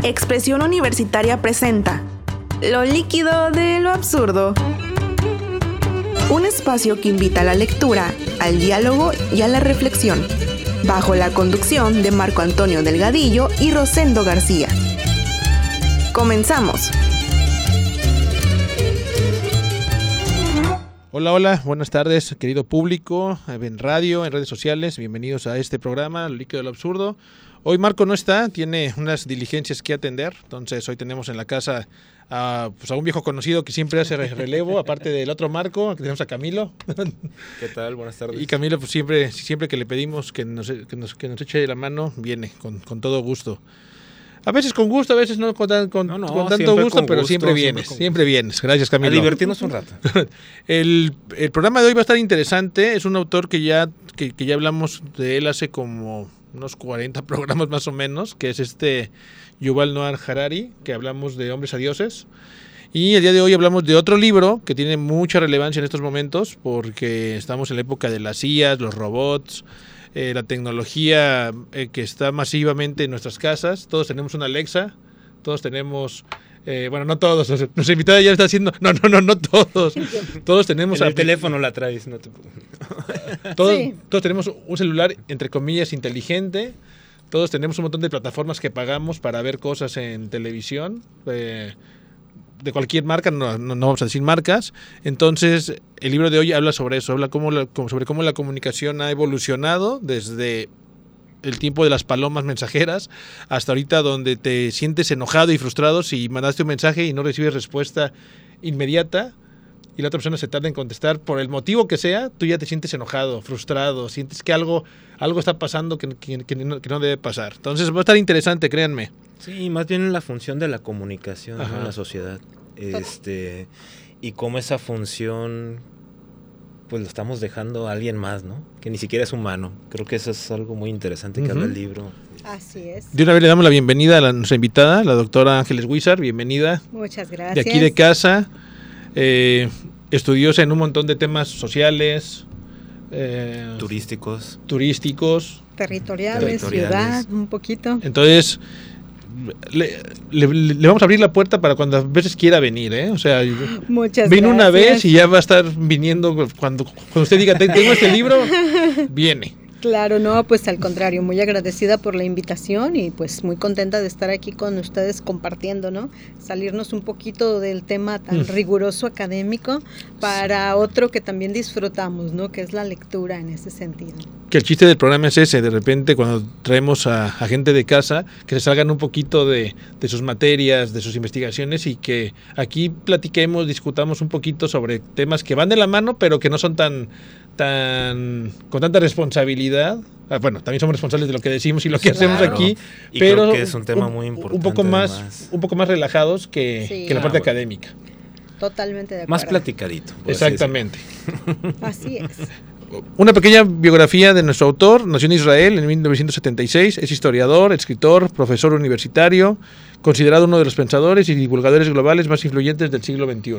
Expresión Universitaria presenta Lo líquido de lo absurdo. Un espacio que invita a la lectura, al diálogo y a la reflexión, bajo la conducción de Marco Antonio Delgadillo y Rosendo García. ¡Comenzamos! Hola, buenas tardes, querido público, en radio, en redes sociales, bienvenidos a este programa, Lo líquido de lo absurdo. Hoy Marco no está, tiene unas diligencias que atender, entonces hoy tenemos en la casa a un viejo conocido que siempre hace relevo, aparte del otro Marco, que tenemos a Camilo. ¿Qué tal? Buenas tardes. Y Camilo, pues siempre que le pedimos que nos eche la mano, viene con todo gusto. A veces con gusto, a veces no con tanto gusto, pero siempre vienes. Gracias, Camilo. A divertirnos un rato. El programa de hoy va a estar interesante. Es un autor que ya hablamos de él hace como unos 40 programas más o menos, que es Yuval Noah Harari, que hablamos de Hombres a Dioses. Y el día de hoy hablamos de otro libro que tiene mucha relevancia en estos momentos, porque estamos en la época de las IAs, los robots, la tecnología que está masivamente en nuestras casas. Todos tenemos una Alexa, todos tenemos... no todos, nuestra invitada ya está haciendo... No todos. Todos tenemos... En el teléfono la traes, no te... Todos tenemos un celular, entre comillas, inteligente. Todos tenemos un montón de plataformas que pagamos para ver cosas en televisión. De cualquier marca, no vamos a decir marcas. Entonces, el libro de hoy habla sobre eso, habla sobre cómo la comunicación ha evolucionado desde el tiempo de las palomas mensajeras hasta ahorita, donde te sientes enojado y frustrado si mandaste un mensaje y no recibes respuesta inmediata y la otra persona se tarda en contestar por el motivo que sea. Tú ya te sientes enojado, frustrado, sientes que algo está pasando que no debe pasar. Entonces va a estar interesante, créanme. Sí, más bien la función de la comunicación, ¿no? En la sociedad. Y cómo esa función pues lo estamos dejando a alguien más, ¿no? Que ni siquiera es humano. Creo que eso es algo muy interesante que habla el libro. Así es. De una vez le damos la bienvenida a nuestra invitada, la doctora Ángeles Huizar. Bienvenida. Muchas gracias. De aquí de casa, estudiosa en un montón de temas sociales, turísticos, territoriales, ciudad, un poquito. Entonces, le vamos a abrir la puerta para cuando a veces quiera venir, ¿eh? O sea, muchas vino gracias. Una vez y ya va a estar viniendo cuando usted diga, tengo este libro, viene. Claro, no, pues al contrario, muy agradecida por la invitación y pues muy contenta de estar aquí con ustedes compartiendo, ¿no? Salirnos un poquito del tema tan riguroso académico para otro que también disfrutamos, ¿no? Que es la lectura en ese sentido. Que el chiste del programa es ese, de repente cuando traemos a gente de casa, que se salgan un poquito de sus materias, de sus investigaciones y que aquí platiquemos, discutamos un poquito sobre temas que van de la mano, pero que no son tan con tanta responsabilidad. Bueno, también somos responsables de lo que decimos y lo que hacemos aquí, y pero creo que es un tema muy importante, un poco más relajados que la parte académica. Totalmente de acuerdo. Más platicadito. Exactamente. Así es. Una pequeña biografía de nuestro autor. Nació en Israel en 1976, es historiador, escritor, profesor universitario, considerado uno de los pensadores y divulgadores globales más influyentes del siglo XXI.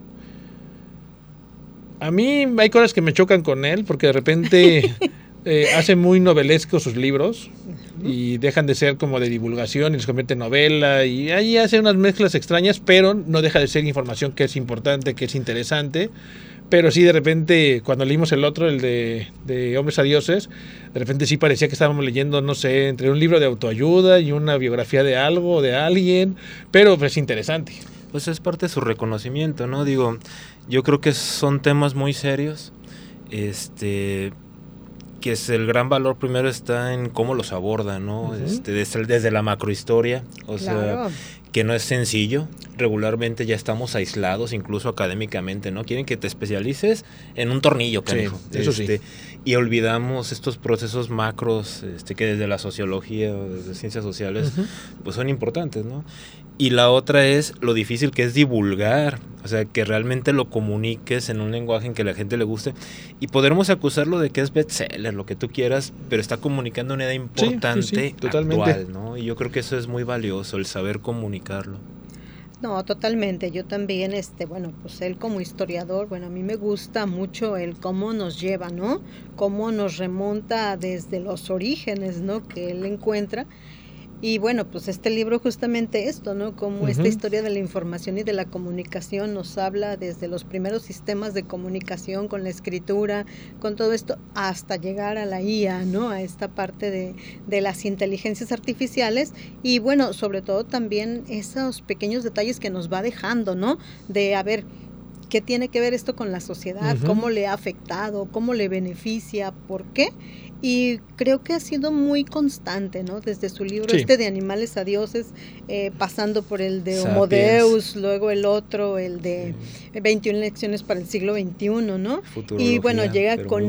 A mí hay cosas que me chocan con él, porque de repente hace muy novelescos sus libros y dejan de ser como de divulgación y los convierte en novela, y ahí hace unas mezclas extrañas, pero no deja de ser información que es importante, que es interesante. Pero sí, de repente, cuando leímos el otro, el de Hombres a Dioses, de repente sí parecía que estábamos leyendo, no sé, entre un libro de autoayuda y una biografía de algo, de alguien, pero pues interesante. Pues es parte de su reconocimiento, ¿no? Digo, yo creo que son temas muy serios, que es el gran valor primero está en cómo los aborda, ¿no? Desde la macrohistoria, Claro. sea, que no es sencillo. Regularmente ya estamos aislados, incluso académicamente, ¿no? Quieren que te especialices en un tornillo, canijo. Sí, eso sí. Y olvidamos estos procesos macros, que desde la sociología o desde ciencias sociales, pues son importantes, ¿no? Y la otra es lo difícil que es divulgar, o sea, que realmente lo comuniques en un lenguaje en que la gente le guste. Y podremos acusarlo de que es bestseller, lo que tú quieras, pero está comunicando una idea importante, totalmente. actual, ¿no? Y yo creo que eso es muy valioso, el saber comunicarlo. No, totalmente. Yo también, pues él como historiador, a mí me gusta mucho el cómo nos lleva, ¿no? Cómo nos remonta desde los orígenes, ¿no? Que él encuentra. Y bueno, pues este libro justamente esto, ¿no? Como esta historia de la información y de la comunicación nos habla desde los primeros sistemas de comunicación con la escritura, con todo esto, hasta llegar a la IA, ¿no? A esta parte de las inteligencias artificiales y bueno, sobre todo también esos pequeños detalles que nos va dejando, ¿no? De, a ver, ¿qué tiene que ver esto con la sociedad? ¿Cómo le ha afectado? ¿Cómo le beneficia? ¿Por qué? Y creo que ha sido muy constante, ¿no? Desde su libro de Animales a Dioses, pasando por el de Homo Deus, luego el otro, el de 21 lecciones para el siglo XXI, ¿no? Y bueno, llega con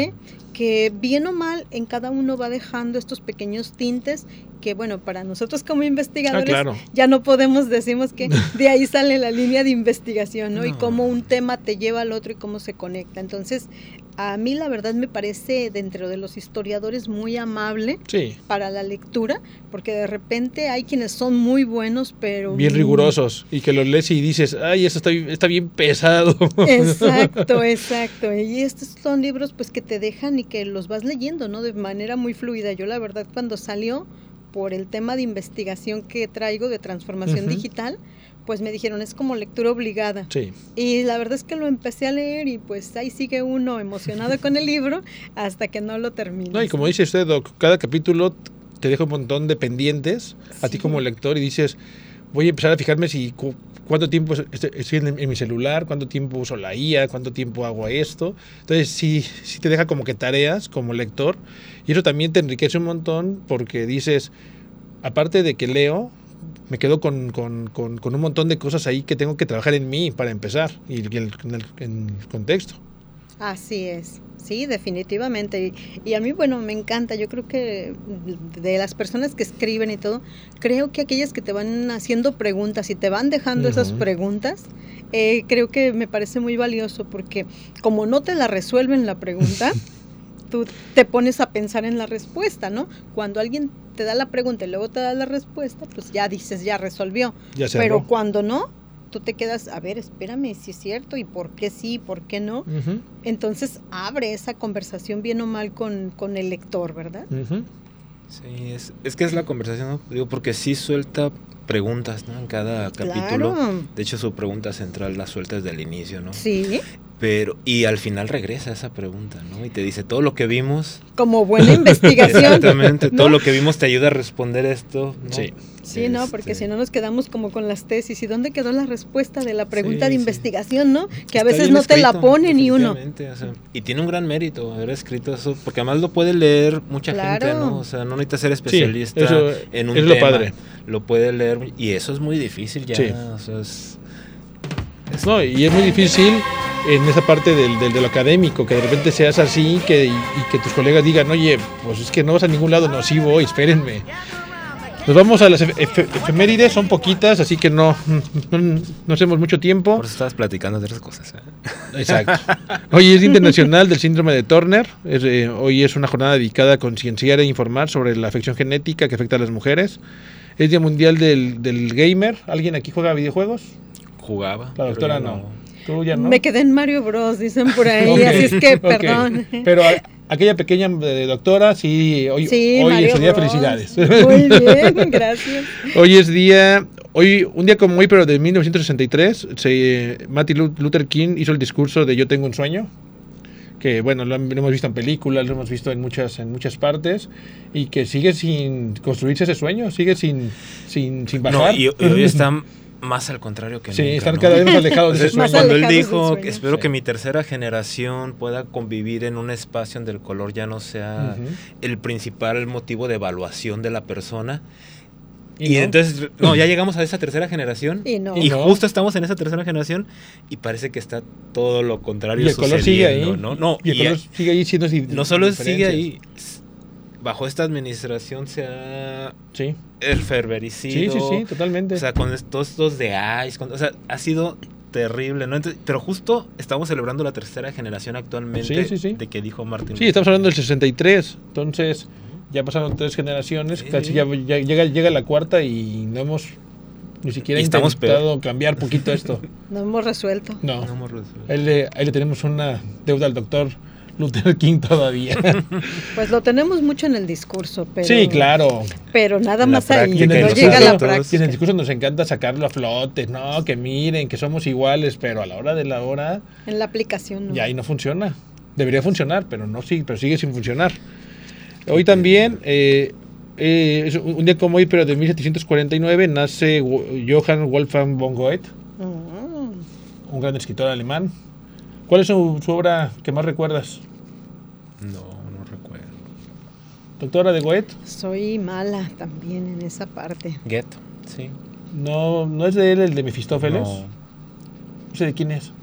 que bien o mal en cada uno va dejando estos pequeños tintes que bueno, para nosotros como investigadores ya no podemos, decimos que de ahí sale la línea de investigación, ¿no? Y cómo un tema te lleva al otro y cómo se conecta. Entonces, a mí la verdad me parece dentro de los historiadores muy amable para la lectura, porque de repente hay quienes son muy buenos, pero... bien rigurosos, y que los lees y dices, ay, eso está bien pesado. Exacto. Y estos son libros pues que te dejan y que los vas leyendo, ¿no? De manera muy fluida. Yo la verdad cuando salió, por el tema de investigación que traigo de transformación digital, pues me dijeron, es como lectura obligada. Y la verdad es que lo empecé a leer y pues ahí sigue uno emocionado con el libro hasta que no lo termine. No, y como dice usted, Doc, cada capítulo te deja un montón de pendientes a ti como lector y dices, voy a empezar a fijarme si cuánto tiempo estoy en mi celular, cuánto tiempo uso la IA, cuánto tiempo hago esto. Entonces sí te deja como que tareas como lector y eso también te enriquece un montón porque dices, aparte de que leo, me quedo con un montón de cosas ahí que tengo que trabajar en mí para empezar y en el contexto. Así es, sí, definitivamente. Y a mí, bueno, me encanta. Yo creo que de las personas que escriben y todo, creo que aquellas que te van haciendo preguntas y te van dejando esas preguntas, creo que me parece muy valioso porque como no te la resuelven la pregunta, tú te pones a pensar en la respuesta, ¿no? Cuando alguien te da la pregunta y luego te da la respuesta, pues ya dices, ya resolvió. Pero cuando no, tú te quedas, a ver, espérame, si es cierto, y por qué sí, por qué no. Entonces abre esa conversación bien o mal con el lector, ¿verdad? Sí, es que es la conversación, ¿no? Digo, porque sí suelta preguntas, ¿no? En cada capítulo. De hecho, su pregunta central la suelta desde el inicio, ¿no? Sí. Y al final regresa a esa pregunta, ¿no? Y te dice, todo lo que vimos... Como buena investigación. Exactamente, ¿no? Todo lo que vimos te ayuda a responder esto, ¿no? Sí, no, porque si no nos quedamos como con las tesis. ¿Y dónde quedó la respuesta de la pregunta de investigación, no? Que a veces no escrito, te la pone ni uno. O sea, y tiene un gran mérito haber escrito eso, porque además lo puede leer mucha gente, ¿no? O sea, no necesita ser especialista en un tema. Lo padre. Lo puede leer, y eso es muy difícil ya. O sea, no, y es muy difícil en esa parte de lo académico, que de repente seas así y que tus colegas digan, oye, pues es que no vas a ningún lado. No, sí voy, espérenme. Nos vamos a las efemérides, son poquitas, así que no hacemos mucho tiempo. Por eso estabas platicando de otras cosas, Exacto. Hoy es Internacional del Síndrome de Turner. Hoy es una jornada dedicada a concienciar e informar sobre la afección genética que afecta a las mujeres. Es Día Mundial del Gamer. ¿Alguien aquí juega videojuegos? Jugaba. La doctora no. ¿Tú ya no? Me quedé en Mario Bros, dicen por ahí, así es que perdón. Pero aquella pequeña doctora, sí, hoy Mario es su día, Bros. Felicidades. Muy bien, gracias. Un día como hoy, pero de 1963, Martin Luther King hizo el discurso de Yo tengo un sueño, que bueno, lo hemos visto en películas, lo hemos visto en muchas partes, y que sigue sin construirse ese sueño, sigue sin bajar. No, y hoy están más al contrario que nunca. Sí, están cada vez más alejados de ese sueño. Cuando él dijo, espero que mi tercera generación pueda convivir en un espacio donde el color ya no sea el principal motivo de evaluación de la persona. Y entonces, ya llegamos a esa tercera generación y justo estamos en esa tercera generación y parece que está todo lo contrario. Y el color sigue ahí. ¿no? Y el color sigue ahí siendo no solo sigue ahí. Bajo esta administración se ha enferverecido. Sí, totalmente. O sea, con todos estos de ICE, o sea, ha sido terrible, ¿no? Entonces, pero justo estamos celebrando la tercera generación actualmente de que dijo Martin. Sí, estamos hablando del 63, entonces ya pasaron 3 generaciones, casi ya llega la cuarta y no hemos ni siquiera intentado cambiar poquito esto. No hemos resuelto. No hemos resuelto. Ahí le tenemos una deuda al doctor Luther King todavía. Pues lo tenemos mucho en el discurso, pero... Sí, claro. Pero nada más ahí, Y en el no llega a la práctica. Y en el discurso nos encanta sacarlo a flote, no, que miren, que somos iguales, pero a la hora de la hora... En la aplicación no. Ya ahí no funciona. Debería funcionar, pero no sí, pero sigue sin funcionar. Hoy también, es un día como hoy, pero de 1749, nace Johann Wolfgang von Goethe, un gran escritor alemán. ¿Cuál es su obra que más recuerdas? No recuerdo. ¿Doctora de Goethe? Soy mala también en esa parte. Goethe, sí. ¿No es de él el de Mefistófeles? No. No sé de quién es.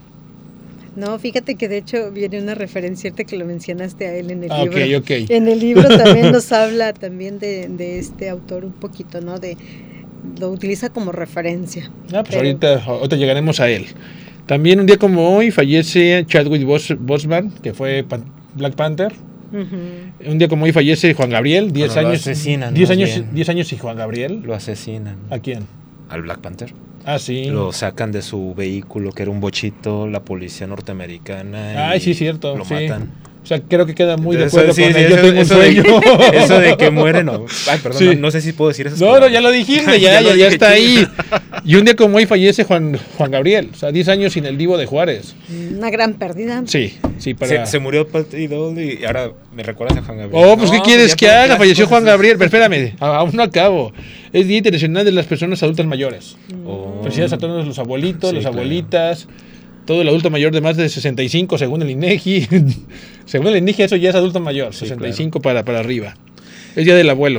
No, fíjate que de hecho viene una referencia ahorita que lo mencionaste a él en el libro. Ok. En el libro también nos habla también de este autor un poquito, ¿no? Lo utiliza como referencia. Pues ahorita llegaremos a él. También un día como hoy fallece Chadwick Boseman, que fue Black Panther. Uh-huh. Un día como hoy fallece Juan Gabriel, 10 años. Lo asesinan. 10 años y Juan Gabriel. Lo asesinan. ¿A quién? Al Black Panther. Ah, sí. Lo sacan de su vehículo, que era un bochito, la policía norteamericana. Ay, sí, cierto. Lo matan. O sea, creo que queda muy Entonces, de acuerdo con él. Yo tengo un eso sueño. Eso de que muere, no. Ay, perdón, Sí. no sé si puedo decir eso. No, ya lo dijiste, ya lo dije, está ahí. Y un día como hoy fallece Juan Gabriel. O sea, 10 años sin el Divo de Juárez. Una gran pérdida. Sí. Se murió Patti Doble y ahora me recuerdas a Juan Gabriel. Pues ¿qué quieres que haga? Falleció Juan Gabriel. Pero espérame, aún no acabo. Es Día Internacional de las Personas Adultas Mayores. Felicidades a todos los abuelitos, las abuelitas. Todo el adulto mayor de más de 65, según el INEGI. Según el INEGI, eso ya es adulto mayor, 65 para arriba. Es día del abuelo,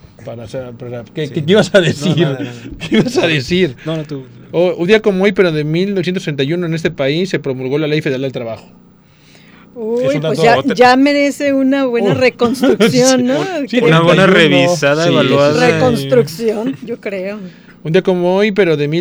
¿qué ibas a decir? No. ¿Qué ibas a decir? No, tú. Un día como hoy, pero de 1961, en este país se promulgó la Ley Federal del Trabajo. Uy, pues ya merece una buena reconstrucción, ¿no? Sí, una buena revisada, evaluada. Reconstrucción, yo creo. Un día como hoy, pero de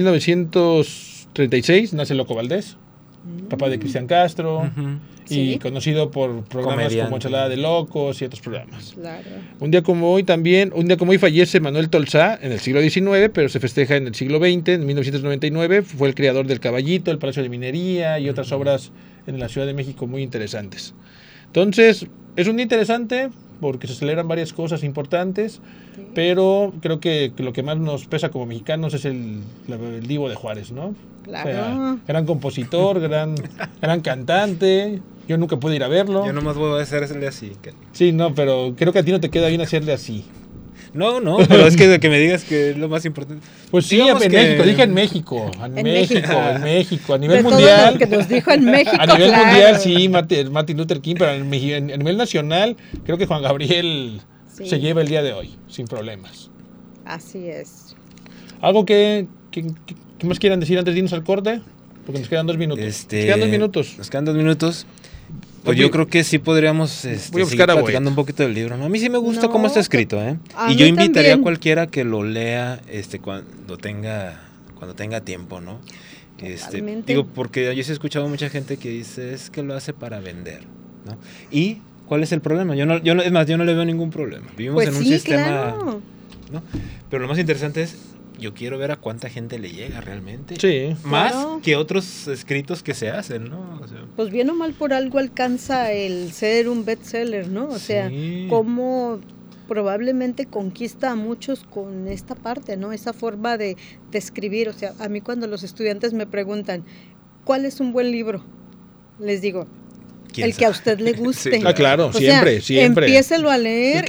1936, nace Loco Valdés, papá de Cristian Castro, y conocido por programas como Ensalada de Locos y otros programas. Claro. Un día como hoy fallece Manuel Tolsá en el siglo XIX, pero se festeja en el siglo XX, en 1999, fue el creador del Caballito, el Palacio de Minería y otras obras en la Ciudad de México muy interesantes. Entonces, es un día interesante porque se celebran varias cosas importantes, pero creo que lo que más nos pesa como mexicanos es el Divo de Juárez, ¿no? Claro. O sea, gran compositor, gran cantante. Yo nunca pude ir a verlo. Yo nomás voy a hacerle así. Sí, no, pero creo que a ti no te queda bien hacerle así. No, pero es que me digas que es lo más importante. Pues sí, México, dije en México. En México, a nivel de mundial. Todo lo que nos dijo en México. A nivel mundial, sí, Martin Luther King, pero a nivel nacional, creo que Juan Gabriel se lleva el día de hoy, sin problemas. Así es. ¿Algo que más quieran decir antes de irnos al corte? Porque nos quedan 2 minutos. Nos quedan 2 minutos. Pues yo creo que sí podríamos seguir platicando un poquito del libro, ¿no? A mí sí me gusta cómo está escrito, ¿eh? Y yo invitaría a cualquiera que lo lea cuando tenga tiempo, ¿no? Digo, porque yo sí he escuchado a mucha gente que dice, es que lo hace para vender, ¿no? ¿Y cuál es el problema? Yo no le veo ningún problema. Vivimos en un sistema, claro, ¿no? Pero lo más interesante es, yo quiero ver a cuánta gente le llega realmente. Sí. Más que otros escritos que se hacen, ¿no? O sea, pues bien o mal por algo alcanza el ser un bestseller, ¿no? O sea, cómo probablemente conquista a muchos con esta parte, ¿no? Esa forma de escribir. O sea, a mí cuando los estudiantes me preguntan, ¿cuál es un buen libro? Les digo, el que a usted le guste. Sí, claro, siempre. Empiécelo a leer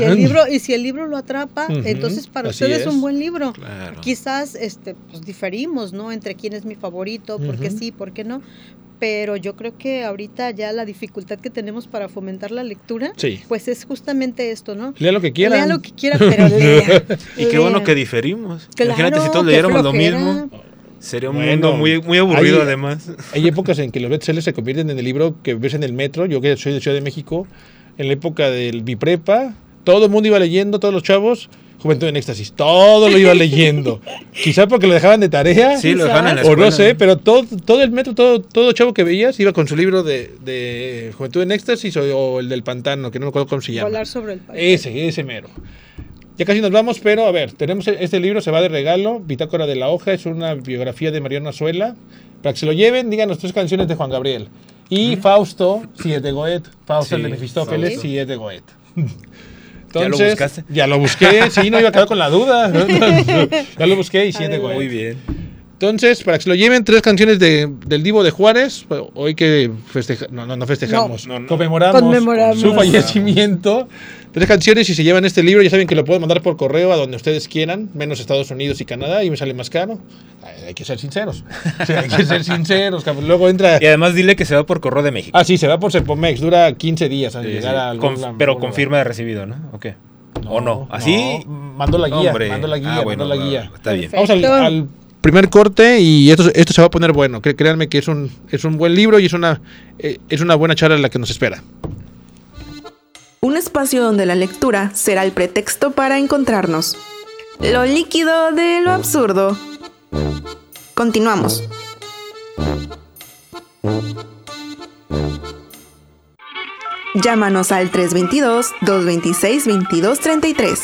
y si el libro lo atrapa, entonces para usted es un buen libro. Claro. Quizás pues diferimos, ¿no? Entre quién es mi favorito, por qué sí, por qué no. Pero yo creo que ahorita ya la dificultad que tenemos para fomentar la lectura, pues es justamente esto, ¿no? Lea lo que quiera. Lea lo que quiera, pero lea. Y qué bueno que diferimos. Claro, imagínate si todos leyéramos lo mismo. Sería un mundo muy, muy aburrido, además. Hay épocas en que los bestsellers se convierten en el libro que ves en el metro. Yo que soy de Ciudad de México, en la época del biprepa, todo el mundo iba leyendo, todos los chavos, Juventud en Éxtasis, todo lo iba leyendo. Quizá porque lo dejaban de tarea. Sí, lo dejaban en la escuela. O no sé, pero todo el metro, todo chavo que veías iba con su libro de Juventud en Éxtasis o el del Pantano, que no me acuerdo cómo se llama. Volar sobre el Pantano. Ese mero. Ya casi nos vamos, pero a ver, tenemos este libro, se va de regalo, Bitácora de la Hoja, es una biografía de Mariano Azuela. Para que se lo lleven, díganos 3 canciones de Juan Gabriel. Y Fausto, sí es de Goethe. Fausto, el de Mefistófeles, Fausto. sí es de Goethe. Entonces, ¿Ya lo buscaste? Ya lo busqué, sí, no iba a quedar con la duda. Ya lo busqué y sí es de Goethe. Muy bien. Entonces, para que se lo lleven, 3 canciones del Divo de Juárez. Hoy que festejamos, No. Conmemoramos su fallecimiento. 3 canciones y se llevan este libro. Ya saben que lo pueden mandar por correo a donde ustedes quieran, menos Estados Unidos y Canadá, y me sale más caro. Hay que ser sinceros. Sí, hay que ser sinceros. Luego entra. Y además dile que se va por correo de México. Ah, sí, se va por Serpomex. Dura 15 días al llegar a pero confirma de recibido, ¿no? ¿O qué? ¿O no? ¿Así? No, mando la guía. Hombre. Mando la guía. Bueno, mando la guía. Está bien. Vamos al primer corte y esto se va a poner bueno. Créanme que es un buen libro y es una buena charla la que nos espera. Un espacio donde la lectura será el pretexto para encontrarnos. Lo líquido de lo absurdo. Continuamos. Llámanos al 322-226-2233.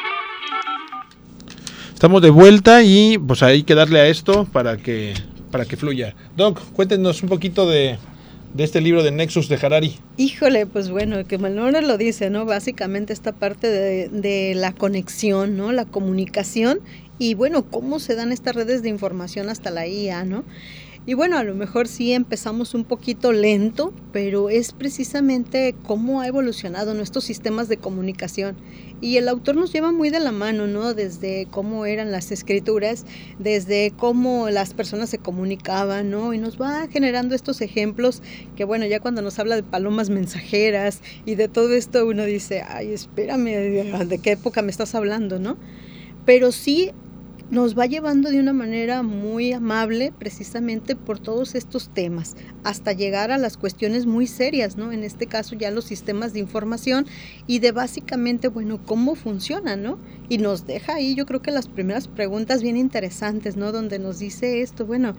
Estamos de vuelta y pues hay que darle a esto para que fluya. Doc, cuéntenos un poquito de este libro de Nexus de Harari. Híjole, pues bueno, que Manuel lo dice, ¿no? Básicamente esta parte de la conexión, ¿no? La comunicación y bueno, cómo se dan estas redes de información hasta la IA, ¿no? Y bueno, a lo mejor sí empezamos un poquito lento, pero es precisamente cómo ha evolucionado nuestros sistemas de comunicación. Y el autor nos lleva muy de la mano, ¿no? Desde cómo eran las escrituras, desde cómo las personas se comunicaban, ¿no? Y nos va generando estos ejemplos que, bueno, ya cuando nos habla de palomas mensajeras y de todo esto, uno dice, ay, espérame, ¿de qué época me estás hablando, no? Pero sí nos va llevando de una manera muy amable precisamente por todos estos temas, hasta llegar a las cuestiones muy serias, ¿no? En este caso ya los sistemas de información y de básicamente, bueno, cómo funcionan, ¿no? Y nos deja ahí, yo creo que las primeras preguntas bien interesantes, ¿no? Donde nos dice esto, bueno,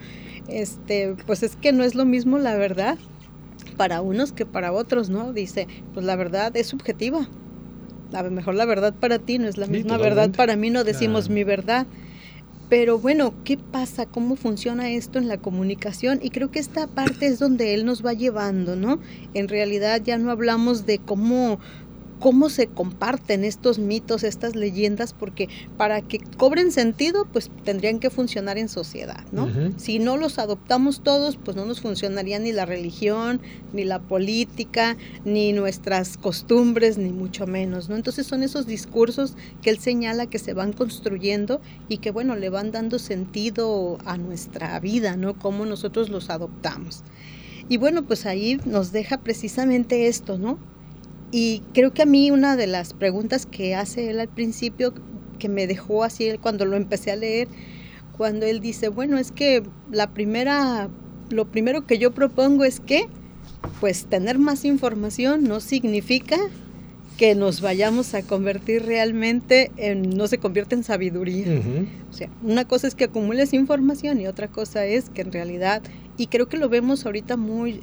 pues es que no es lo mismo la verdad para unos que para otros, ¿no? Dice, pues la verdad es subjetiva. A lo mejor la verdad para ti no es la misma verdad para mí, no decimos mi verdad. Pero bueno, ¿qué pasa? ¿Cómo funciona esto en la comunicación? Y creo que esta parte es donde él nos va llevando, ¿no? En realidad ya no hablamos de cómo se comparten estos mitos, estas leyendas, porque para que cobren sentido, pues tendrían que funcionar en sociedad, ¿no? Uh-huh. Si no los adoptamos todos, pues no nos funcionaría ni la religión, ni la política, ni nuestras costumbres, ni mucho menos, ¿no? Entonces son esos discursos que él señala que se van construyendo y que, bueno, le van dando sentido a nuestra vida, ¿no? Cómo nosotros los adoptamos. Y bueno, pues ahí nos deja precisamente esto, ¿no? Y creo que a mí una de las preguntas que hace él al principio, que me dejó así cuando lo empecé a leer, cuando él dice, bueno, es que lo primero que yo propongo es que, pues, tener más información no significa que nos vayamos a convertir realmente no se convierte en sabiduría. Uh-huh. O sea, una cosa es que acumules información y otra cosa es que en realidad, y creo que lo vemos ahorita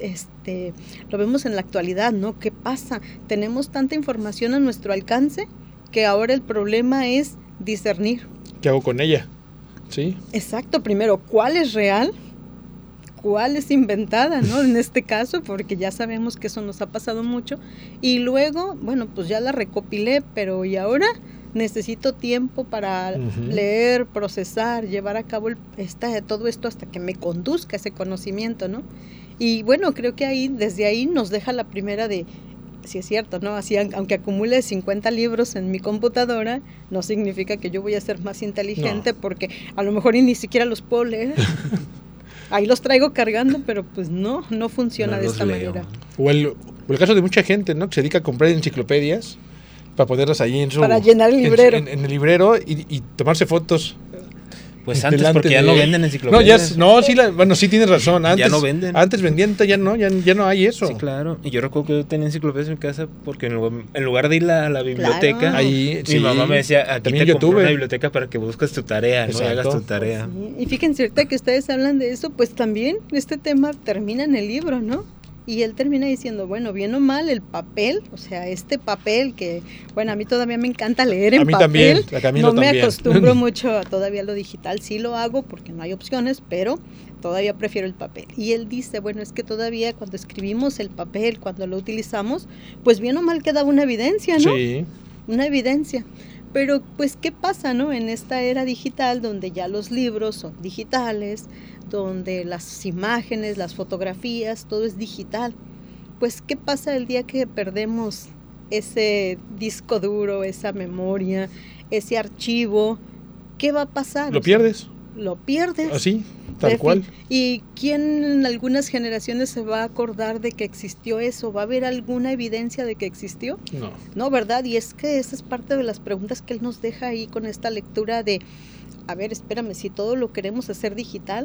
lo vemos en la actualidad, ¿no? ¿Qué pasa? Tenemos tanta información a nuestro alcance que ahora el problema es discernir. ¿Qué hago con ella? Sí. Exacto, primero, ¿cuál es real? ¿Cuál es inventada, no? En este caso, porque ya sabemos que eso nos ha pasado mucho. Y luego, bueno, pues ya la recopilé, pero ¿y ahora? Necesito tiempo para leer, procesar, llevar a cabo todo esto hasta que me conduzca ese conocimiento, ¿no? Y bueno, creo que desde ahí nos deja la primera de, si es cierto, ¿no? Así, aunque acumule 50 libros en mi computadora, no significa que yo voy a ser más inteligente, porque a lo mejor ni siquiera los puedo leer. Ahí los traigo cargando, pero pues no funciona de esta manera. O el caso de mucha gente, ¿no? Que se dedica a comprar enciclopedias para ponerlas ahí para llenar el librero. En el librero y tomarse fotos. Pues antes, porque ya no venden enciclopedias. Sí tienes razón. Antes, ya no venden. Antes vendían, ya no hay eso. Sí, claro. Y yo recuerdo que yo tenía enciclopedias en mi casa porque en lugar de ir a la biblioteca, claro. Ahí, mi mamá me decía, aquí te compré una biblioteca para que busques tu tarea, ¿no? Hagas tu tarea. Sí. Y fíjense, ahorita que ustedes hablan de eso, pues también este tema termina en el libro, ¿no? Y él termina diciendo, bueno, bien o mal, el papel, o sea, este papel que, bueno, a mí todavía me encanta leer en papel. No me acostumbro mucho a todavía lo digital, sí lo hago porque no hay opciones, pero todavía prefiero el papel. Y él dice, bueno, es que todavía cuando escribimos el papel, cuando lo utilizamos, pues bien o mal queda una evidencia, ¿no? Sí. Una evidencia. Pero pues, ¿qué pasa, no? En esta era digital donde ya los libros son digitales, donde las imágenes, las fotografías, todo es digital. Pues, ¿qué pasa el día que perdemos ese disco duro, esa memoria, ese archivo? ¿Qué va a pasar? ¿Lo pierdes? Lo pierdes. Así, tal cual. ¿Y quién en algunas generaciones se va a acordar de que existió eso? ¿Va a haber alguna evidencia de que existió? No. No, ¿verdad? Y es que esa es parte de las preguntas que él nos deja ahí con esta lectura de, a ver, espérame, si todo lo queremos hacer digital,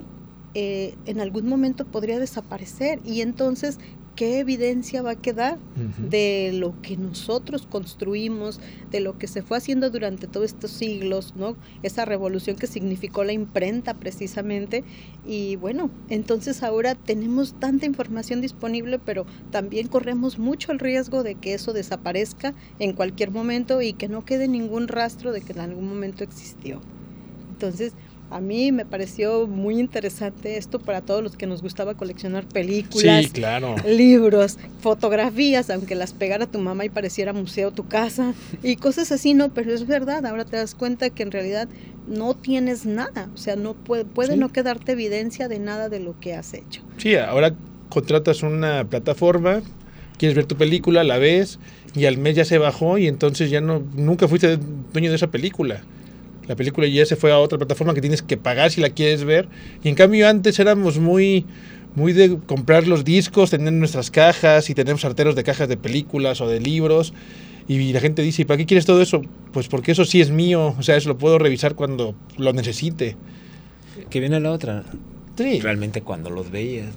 en algún momento podría desaparecer. Y entonces, ¿qué evidencia va a quedar de lo que nosotros construimos, de lo que se fue haciendo durante todos estos siglos, ¿no? Esa revolución que significó la imprenta precisamente. Y bueno, entonces ahora tenemos tanta información disponible, pero también corremos mucho el riesgo de que eso desaparezca en cualquier momento y que no quede ningún rastro de que en algún momento existió. Entonces, a mí me pareció muy interesante esto para todos los que nos gustaba coleccionar películas, sí, claro, libros, fotografías, aunque las pegara tu mamá y pareciera museo tu casa y cosas así, ¿no? Pero es verdad, ahora te das cuenta que en realidad no tienes nada, o sea, no puede sí. no quedarte evidencia de nada de lo que has hecho. Sí, ahora contratas una plataforma, quieres ver tu película, la ves y al mes ya se bajó y entonces ya nunca fuiste dueño de esa película. La película ya se fue a otra plataforma que tienes que pagar si la quieres ver. Y en cambio antes éramos muy de comprar los discos, tener nuestras cajas y tenemos arteros de cajas de películas o de libros. Y la gente dice, ¿y para qué quieres todo eso? Pues porque eso sí es mío, o sea, eso lo puedo revisar cuando lo necesite. Que viene la otra. Sí. Realmente cuando los veías.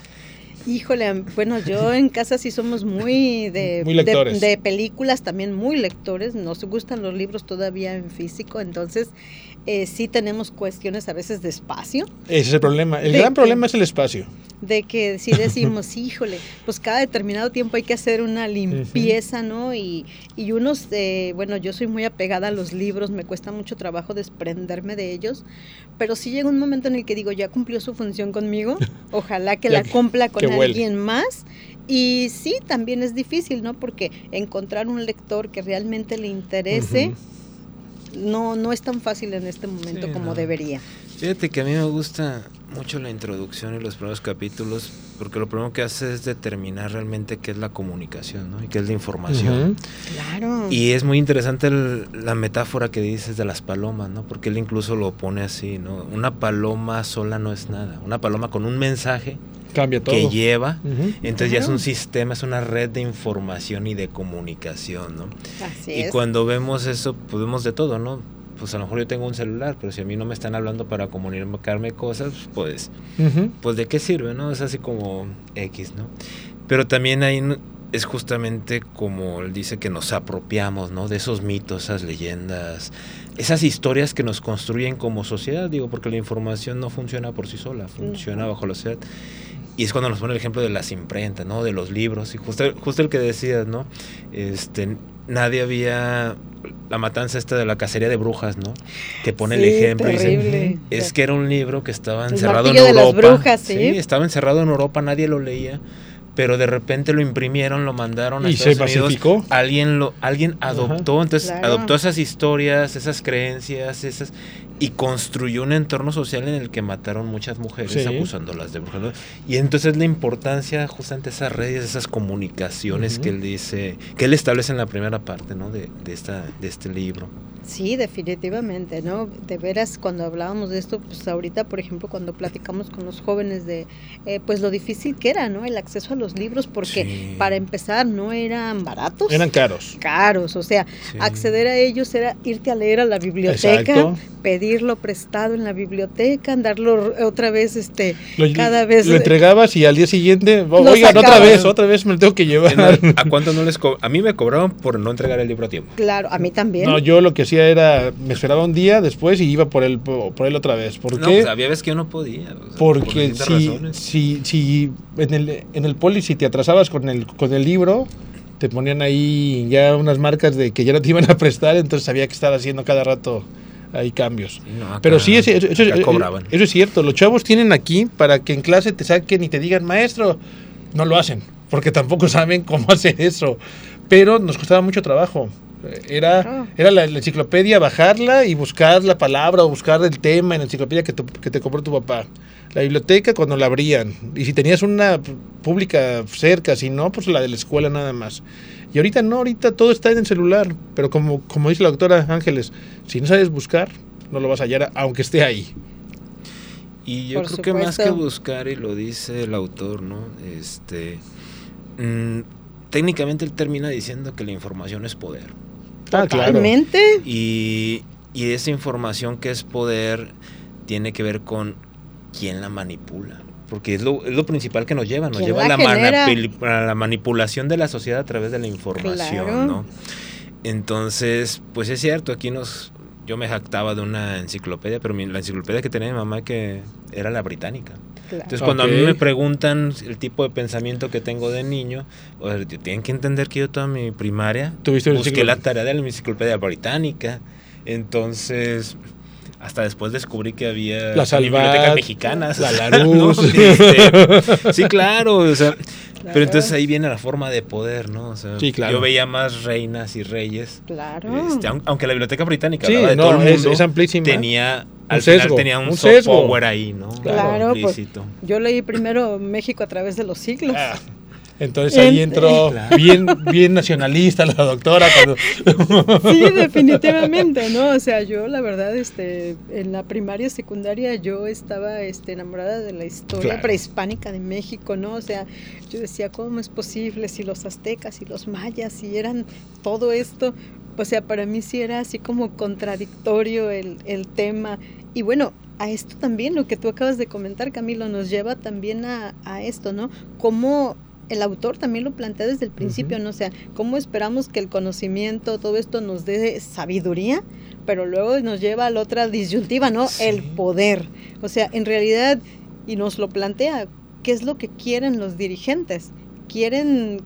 Híjole, bueno, yo en casa sí somos muy de películas, también muy lectores, nos gustan los libros todavía en físico, entonces sí tenemos cuestiones a veces de espacio. Ese es el problema, el gran problema es el espacio. De que si decimos, híjole, pues cada determinado tiempo hay que hacer una limpieza, ¿no? Y unos, bueno, yo soy muy apegada a los libros, me cuesta mucho trabajo desprenderme de ellos, pero sí llega un momento en el que digo, ya cumplió su función conmigo, ojalá que la cumpla con alguien más. Y sí, también es difícil, ¿no? Porque encontrar un lector que realmente le interese no es tan fácil en este momento como debería. Fíjate que a mí me gusta mucho la introducción y los primeros capítulos, porque lo primero que hace es determinar realmente qué es la comunicación, ¿no? Y qué es la información. Claro. Y es muy interesante la metáfora que dices de las palomas, ¿no? Porque él incluso lo pone así, ¿no? Una paloma sola no es nada. Una paloma con un mensaje cambia todo. Que lleva, entonces ya es un sistema, es una red de información y de comunicación, ¿no? Así y es. cuando vemos eso, pues vemos de todo, ¿no? Pues a lo mejor yo tengo un celular, pero si a mí no me están hablando para comunicarme cosas, pues ¿de qué sirve, no? Es así como X, ¿no? Pero también ahí es justamente como él dice que nos apropiamos, ¿no? De esos mitos, esas leyendas, esas historias que nos construyen como sociedad, digo, porque la información no funciona por sí sola, funciona bajo la sociedad. Y es cuando nos pone el ejemplo de las imprentas, ¿no? De los libros, y justo el que decías, ¿no? Nadie había la matanza esta de la cacería de brujas, ¿no? Que pone el ejemplo terrible. Y dice, es que era un libro que estaba el encerrado en Europa. Europa. De las brujas, ¿sí? Estaba encerrado en Europa, nadie lo leía, pero de repente lo imprimieron, lo mandaron a Estados Unidos. ¿Y se pacificó? Alguien adoptó, entonces claro. adoptó esas historias, esas creencias, y construyó un entorno social en el que mataron muchas mujeres acusándolas de brujas, ¿no? Y entonces la importancia justamente de esas redes, esas comunicaciones que él dice, que él establece en la primera parte, ¿no? de este libro. Sí, definitivamente, ¿no? De veras, cuando hablábamos de esto, pues ahorita, por ejemplo, cuando platicamos con los jóvenes de, pues lo difícil que era, ¿no? El acceso a los libros, porque para empezar no eran baratos. Eran caros. Caros, o sea, acceder a ellos era irte a leer a la biblioteca, pedirlo prestado en la biblioteca, andarlo otra vez, cada vez. Lo entregabas y al día siguiente, oigan, otra vez me lo tengo que llevar. ¿A cuánto no les a mí me cobraban por no entregar el libro a tiempo? Claro, a mí también. No, yo lo que hacía hacía era, me esperaba un día después y iba por él otra vez. ¿Por qué? Pues había veces que yo no podía. O sea, porque si en el poli, si te atrasabas con el libro, te ponían ahí ya unas marcas de que ya no te iban a prestar, entonces había que estar haciendo cada rato hay cambios. No, acá, pero sí, eso cobraban. Eso es cierto. Los chavos tienen aquí para que en clase te saquen y te digan, maestro, no lo hacen, porque tampoco saben cómo hacer eso. Pero nos costaba mucho trabajo. Era la enciclopedia, bajarla y buscar la palabra o buscar el tema en la enciclopedia que te compró tu papá. La biblioteca cuando la abrían. Y si tenías una pública cerca, si no, pues la de la escuela nada más. Y ahorita no, ahorita todo está en el celular. Pero como dice la doctora Ángeles, si no sabes buscar, no lo vas a hallar aunque esté ahí. Y yo creo que más que buscar, y lo dice el autor, ¿no? Técnicamente él termina diciendo que la información es poder. Totalmente. Claro. Y esa información que es poder tiene que ver con quién la manipula. Porque es lo principal que nos lleva a la manipulación de la sociedad a través de la información, claro. ¿no? Entonces, pues es cierto, aquí yo me jactaba de una enciclopedia, pero la enciclopedia que tenía mi mamá que era la británica. Claro. Entonces, cuando a mí me preguntan el tipo de pensamiento que tengo de niño, tienen que entender que yo toda mi primaria busqué la tarea de la enciclopedia británica. Entonces, hasta después descubrí que había bibliotecas mexicanas. La Larus. ¿no? Sí, claro. O sea, claro. Pero entonces ahí viene la forma de poder, ¿no? O sea, sí, claro. Yo veía más reinas y reyes. Claro. Aunque la biblioteca británica hablaba de todo el mundo, es amplísima. Tenía un sesgo, tenía un soft power ahí, ¿no? Claro, pues, yo leí primero México a través de los siglos. Entonces ahí entró bien nacionalista la doctora. Sí, definitivamente, ¿no? O sea, yo la verdad, en la primaria, secundaria, yo estaba enamorada de la historia prehispánica de México, ¿no? O sea, yo decía, ¿cómo es posible si los aztecas y los mayas, si eran todo esto? O sea, para mí sí era así como contradictorio el tema. Y bueno, a esto también, lo que tú acabas de comentar, Camilo, nos lleva también a esto, ¿no? Cómo el autor también lo plantea desde el principio, ¿no? O sea, cómo esperamos que el conocimiento, todo esto nos dé sabiduría, pero luego nos lleva a la otra disyuntiva, ¿no? Sí. El poder. O sea, en realidad, y nos lo plantea, ¿qué es lo que quieren los dirigentes? ¿Quieren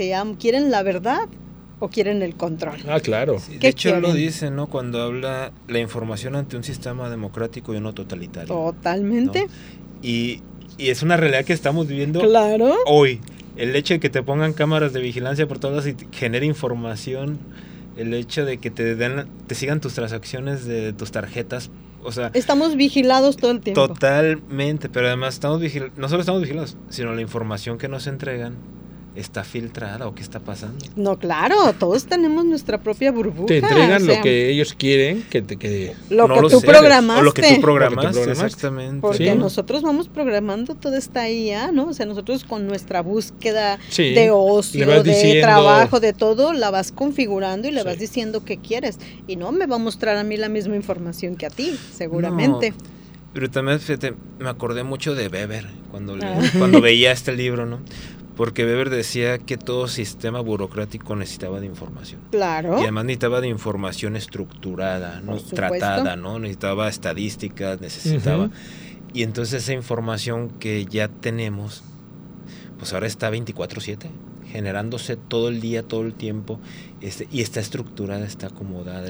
la verdad o quieren el control? Claro. Sí, de hecho, lo dice, ¿no? Cuando habla la información ante un sistema democrático y uno totalitario. Totalmente. ¿No? Y es una realidad que estamos viviendo hoy. El hecho de que te pongan cámaras de vigilancia por todas y genere información, el hecho de que te sigan tus transacciones de tus tarjetas, o sea... Estamos vigilados todo el tiempo. Totalmente, pero además no solo estamos vigilados, sino la información que nos entregan está filtrada o qué está pasando. No, claro, todos tenemos nuestra propia burbuja. Te entregan lo que ellos quieren lo que tú programaste. O lo que tú programaste, exactamente. Porque nosotros vamos programando toda esta IA, ¿no? O sea, nosotros con nuestra búsqueda de ocio, de trabajo, de todo, la vas configurando y le vas diciendo qué quieres. Y no me va a mostrar a mí la misma información que a ti, seguramente. No, pero también, fíjate, me acordé mucho de Weber cuando veía este libro, ¿no? Porque Weber decía que todo sistema burocrático necesitaba de información. Claro. Y además necesitaba de información estructurada, ¿no? Tratada, ¿no? Necesitaba estadísticas, necesitaba... Y entonces esa información que ya tenemos, pues ahora está 24/7, generándose todo el día, todo el tiempo, y está estructurada, está acomodada,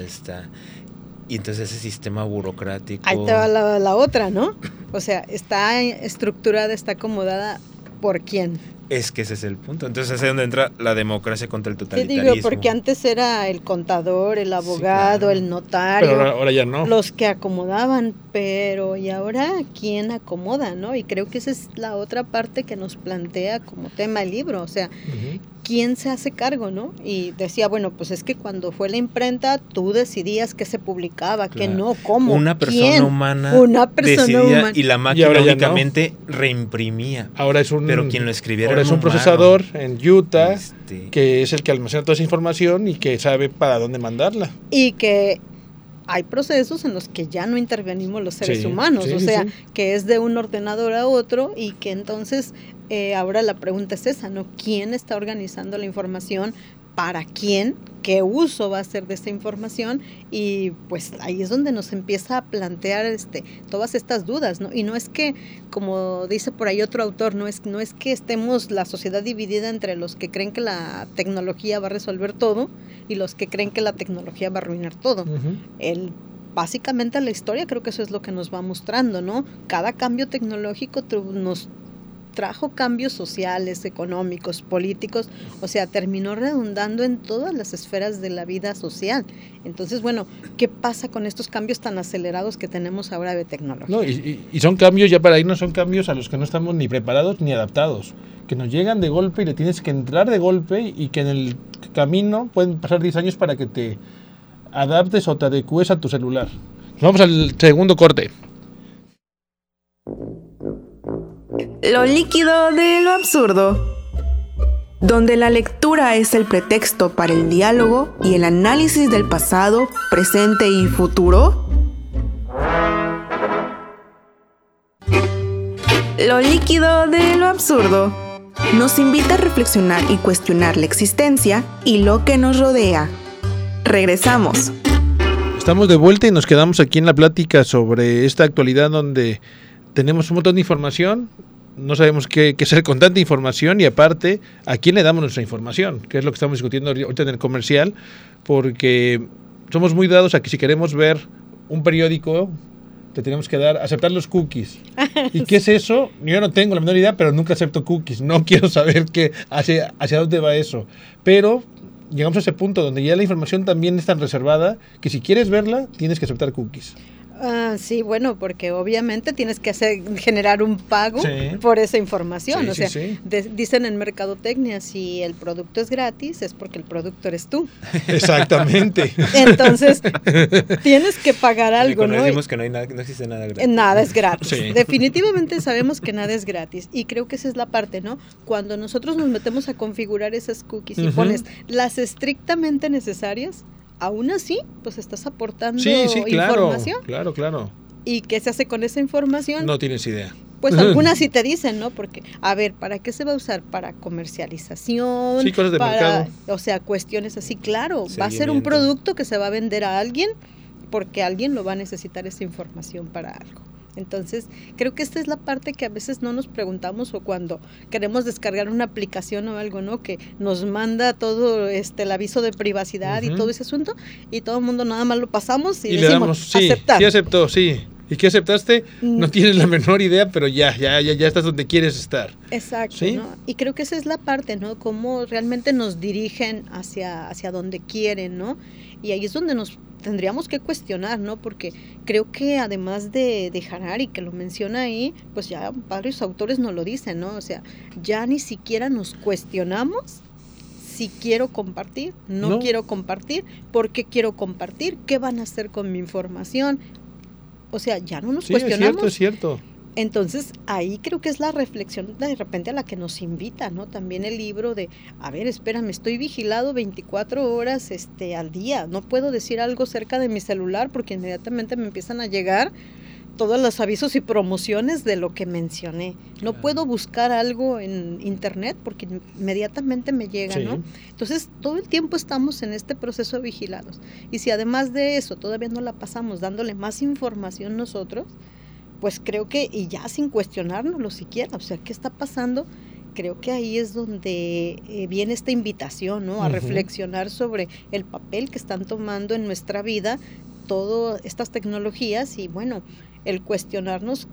Y entonces ese sistema burocrático... Ahí te va la otra, ¿no? O sea, está estructurada, está acomodada, ¿por quién? Es que ese es el punto. Entonces es donde entra la democracia contra el totalitarismo. Te digo, porque antes era el contador, el abogado, el notario. Pero ahora ya no. Los que acomodaban, pero ¿y ahora quién acomoda, no? Y creo que esa es la otra parte que nos plantea como tema el libro. O sea, ¿quién se hace cargo, no? Y decía, bueno, pues es que cuando fue la imprenta, tú decidías qué se publicaba, qué no, cómo, una persona quién. Humana decidía humana. Y la máquina únicamente reimprimía. Ahora pero quien lo escribiera ahora es un procesador en Utah que es el que almacena toda esa información y que sabe para dónde mandarla. Y que hay procesos en los que ya no intervenimos los seres humanos, que es de un ordenador a otro y que entonces ahora la pregunta es esa, ¿no? ¿Quién está organizando la información para quién, qué uso va a hacer de esta información, y pues ahí es donde nos empieza a plantear todas estas dudas, ¿no? Y no es que, como dice por ahí otro autor, no es que estemos la sociedad dividida entre los que creen que la tecnología va a resolver todo y los que creen que la tecnología va a arruinar todo. Básicamente la historia creo que eso es lo que nos va mostrando, ¿no? Cada cambio tecnológico nos trajo cambios sociales, económicos, políticos, o sea, terminó redundando en todas las esferas de la vida social. Entonces, bueno, ¿qué pasa con estos cambios tan acelerados que tenemos ahora de tecnología? No, y son cambios, ya para irnos, son cambios a los que no estamos ni preparados ni adaptados, que nos llegan de golpe y le tienes que entrar de golpe, y que en el camino pueden pasar 10 años para que te adaptes o te adecues a tu celular. Vamos al segundo corte. Lo líquido de lo absurdo, donde la lectura es el pretexto para el diálogo y el análisis del pasado, presente y futuro. Lo líquido de lo absurdo nos invita a reflexionar y cuestionar la existencia y lo que nos rodea. Regresamos. Estamos de vuelta y nos quedamos aquí en la plática sobre esta actualidad donde tenemos un montón de información, no sabemos qué hacer con tanta información, y aparte, ¿a quién le damos nuestra información? Que es lo que estamos discutiendo ahorita en el comercial, porque somos muy dados a que si queremos ver un periódico, te tenemos que aceptar los cookies. ¿Y qué es eso? Yo no tengo la menor idea, pero nunca acepto cookies. No quiero saber hacia dónde va eso. Pero llegamos a ese punto donde ya la información también es tan reservada que si quieres verla, tienes que aceptar cookies. Sí, bueno, porque obviamente tienes que generar un pago por esa información. Dicen en mercadotecnia, si el producto es gratis, es porque el producto eres tú. Exactamente. Entonces, tienes que pagar algo, ¿no? Decimos que no existe nada gratis. Nada es gratis. Sí. Definitivamente sabemos que nada es gratis. Y creo que esa es la parte, ¿no? Cuando nosotros nos metemos a configurar esas cookies y pones las estrictamente necesarias, aún así, pues estás aportando información. Claro. ¿Y qué se hace con esa información? No tienes idea. Pues algunas sí te dicen, ¿no? Porque, a ver, ¿para qué se va a usar? Para comercialización. Sí, cosas de mercado. O sea, cuestiones así, claro. Va a ser un producto que se va a vender a alguien porque alguien lo va a necesitar esa información para algo. Entonces, creo que esta es la parte que a veces no nos preguntamos, o cuando queremos descargar una aplicación o algo, ¿no? Que nos manda todo el aviso de privacidad y todo ese asunto, y todo el mundo nada más lo pasamos y decimos, le damos, aceptar. Sí, aceptó, sí. ¿Y qué aceptaste? No tienes la menor idea, pero ya estás donde quieres estar. Exacto, ¿sí? ¿no? Y creo que esa es la parte, ¿no? Cómo realmente nos dirigen hacia donde quieren, ¿no? Y ahí es donde nos tendríamos que cuestionar, ¿no? Porque creo que además de Harari, que lo menciona ahí, pues ya varios autores nos lo dicen, ¿no? O sea, ya ni siquiera nos cuestionamos si quiero compartir, no quiero compartir, por qué quiero compartir, qué van a hacer con mi información. O sea, ya no nos cuestionamos. Es cierto. Entonces, ahí creo que es la reflexión de repente a la que nos invita, ¿no? También el libro de, a ver, espérame, estoy vigilado 24 horas al día. No puedo decir algo cerca de mi celular porque inmediatamente me empiezan a llegar todos los avisos y promociones de lo que mencioné. No puedo buscar algo en internet porque inmediatamente me llega, ¿no? Entonces, todo el tiempo estamos en este proceso vigilados. Y si además de eso todavía no la pasamos dándole más información nosotros, pues creo que, y ya sin cuestionárnoslo siquiera, o sea, ¿qué está pasando? Creo que ahí es donde viene esta invitación, ¿no? A reflexionar sobre el papel que están tomando en nuestra vida todas estas tecnologías y, bueno, el cuestionarnos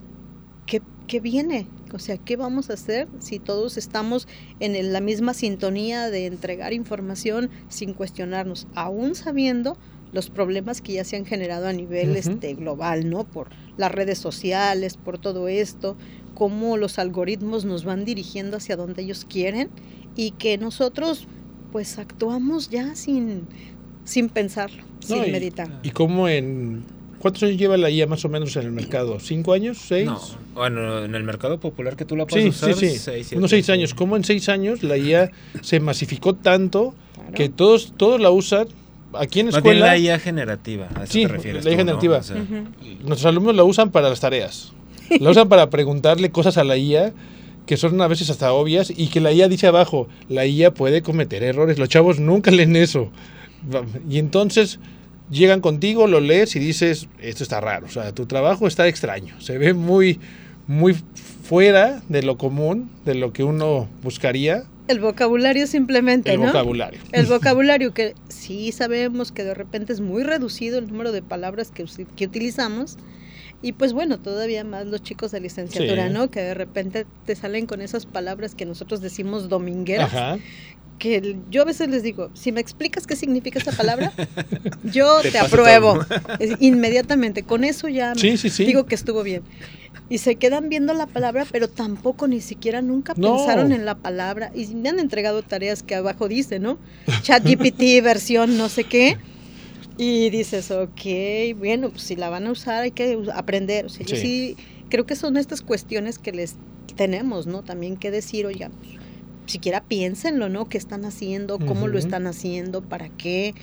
qué viene, o sea, qué vamos a hacer si todos estamos en la misma sintonía de entregar información sin cuestionarnos, aún sabiendo los problemas que ya se han generado a nivel global, ¿no? Por las redes sociales, por todo esto, cómo los algoritmos nos van dirigiendo hacia donde ellos quieren y que nosotros pues actuamos ya sin pensarlo, sin meditar. ¿Y cómo cuántos años lleva la IA más o menos en el mercado? ¿5 años? ¿6? No, bueno, en el mercado popular que tú la puedes usar, 6, unos 6 años. ¿Cómo en 6 años la IA se masificó tanto que todos la usan? Aquí en la escuela. La IA generativa, a eso te refieres. La IA generativa. ¿No? O sea, nuestros alumnos la usan para las tareas. La usan para preguntarle cosas a la IA que son a veces hasta obvias y que la IA dice abajo, la IA puede cometer errores, los chavos nunca leen eso. Y entonces llegan contigo, lo lees y dices, esto está raro, o sea, tu trabajo está extraño, se ve muy, muy fuera de lo común, de lo que uno buscaría. El vocabulario simplemente, ¿no? El vocabulario que sí sabemos que de repente es muy reducido el número de palabras que utilizamos. Y pues bueno, todavía más los chicos de licenciatura, ¿no? Que de repente te salen con esas palabras que nosotros decimos domingueras. Ajá. Que yo a veces les digo, si me explicas qué significa esa palabra, yo te apruebo. Inmediatamente, con eso ya digo que estuvo bien. Y se quedan viendo la palabra, pero tampoco ni siquiera nunca pensaron en la palabra. Y me han entregado tareas que abajo dice, ¿no? ChatGPT versión no sé qué. Y dices, ok, bueno, pues si la van a usar hay que aprender. O sea, yo sí creo que son estas cuestiones que les tenemos, ¿no? También que decir, oigan, pues, siquiera piénsenlo, ¿no? ¿Qué están haciendo? ¿Cómo lo están haciendo? ¿Para qué?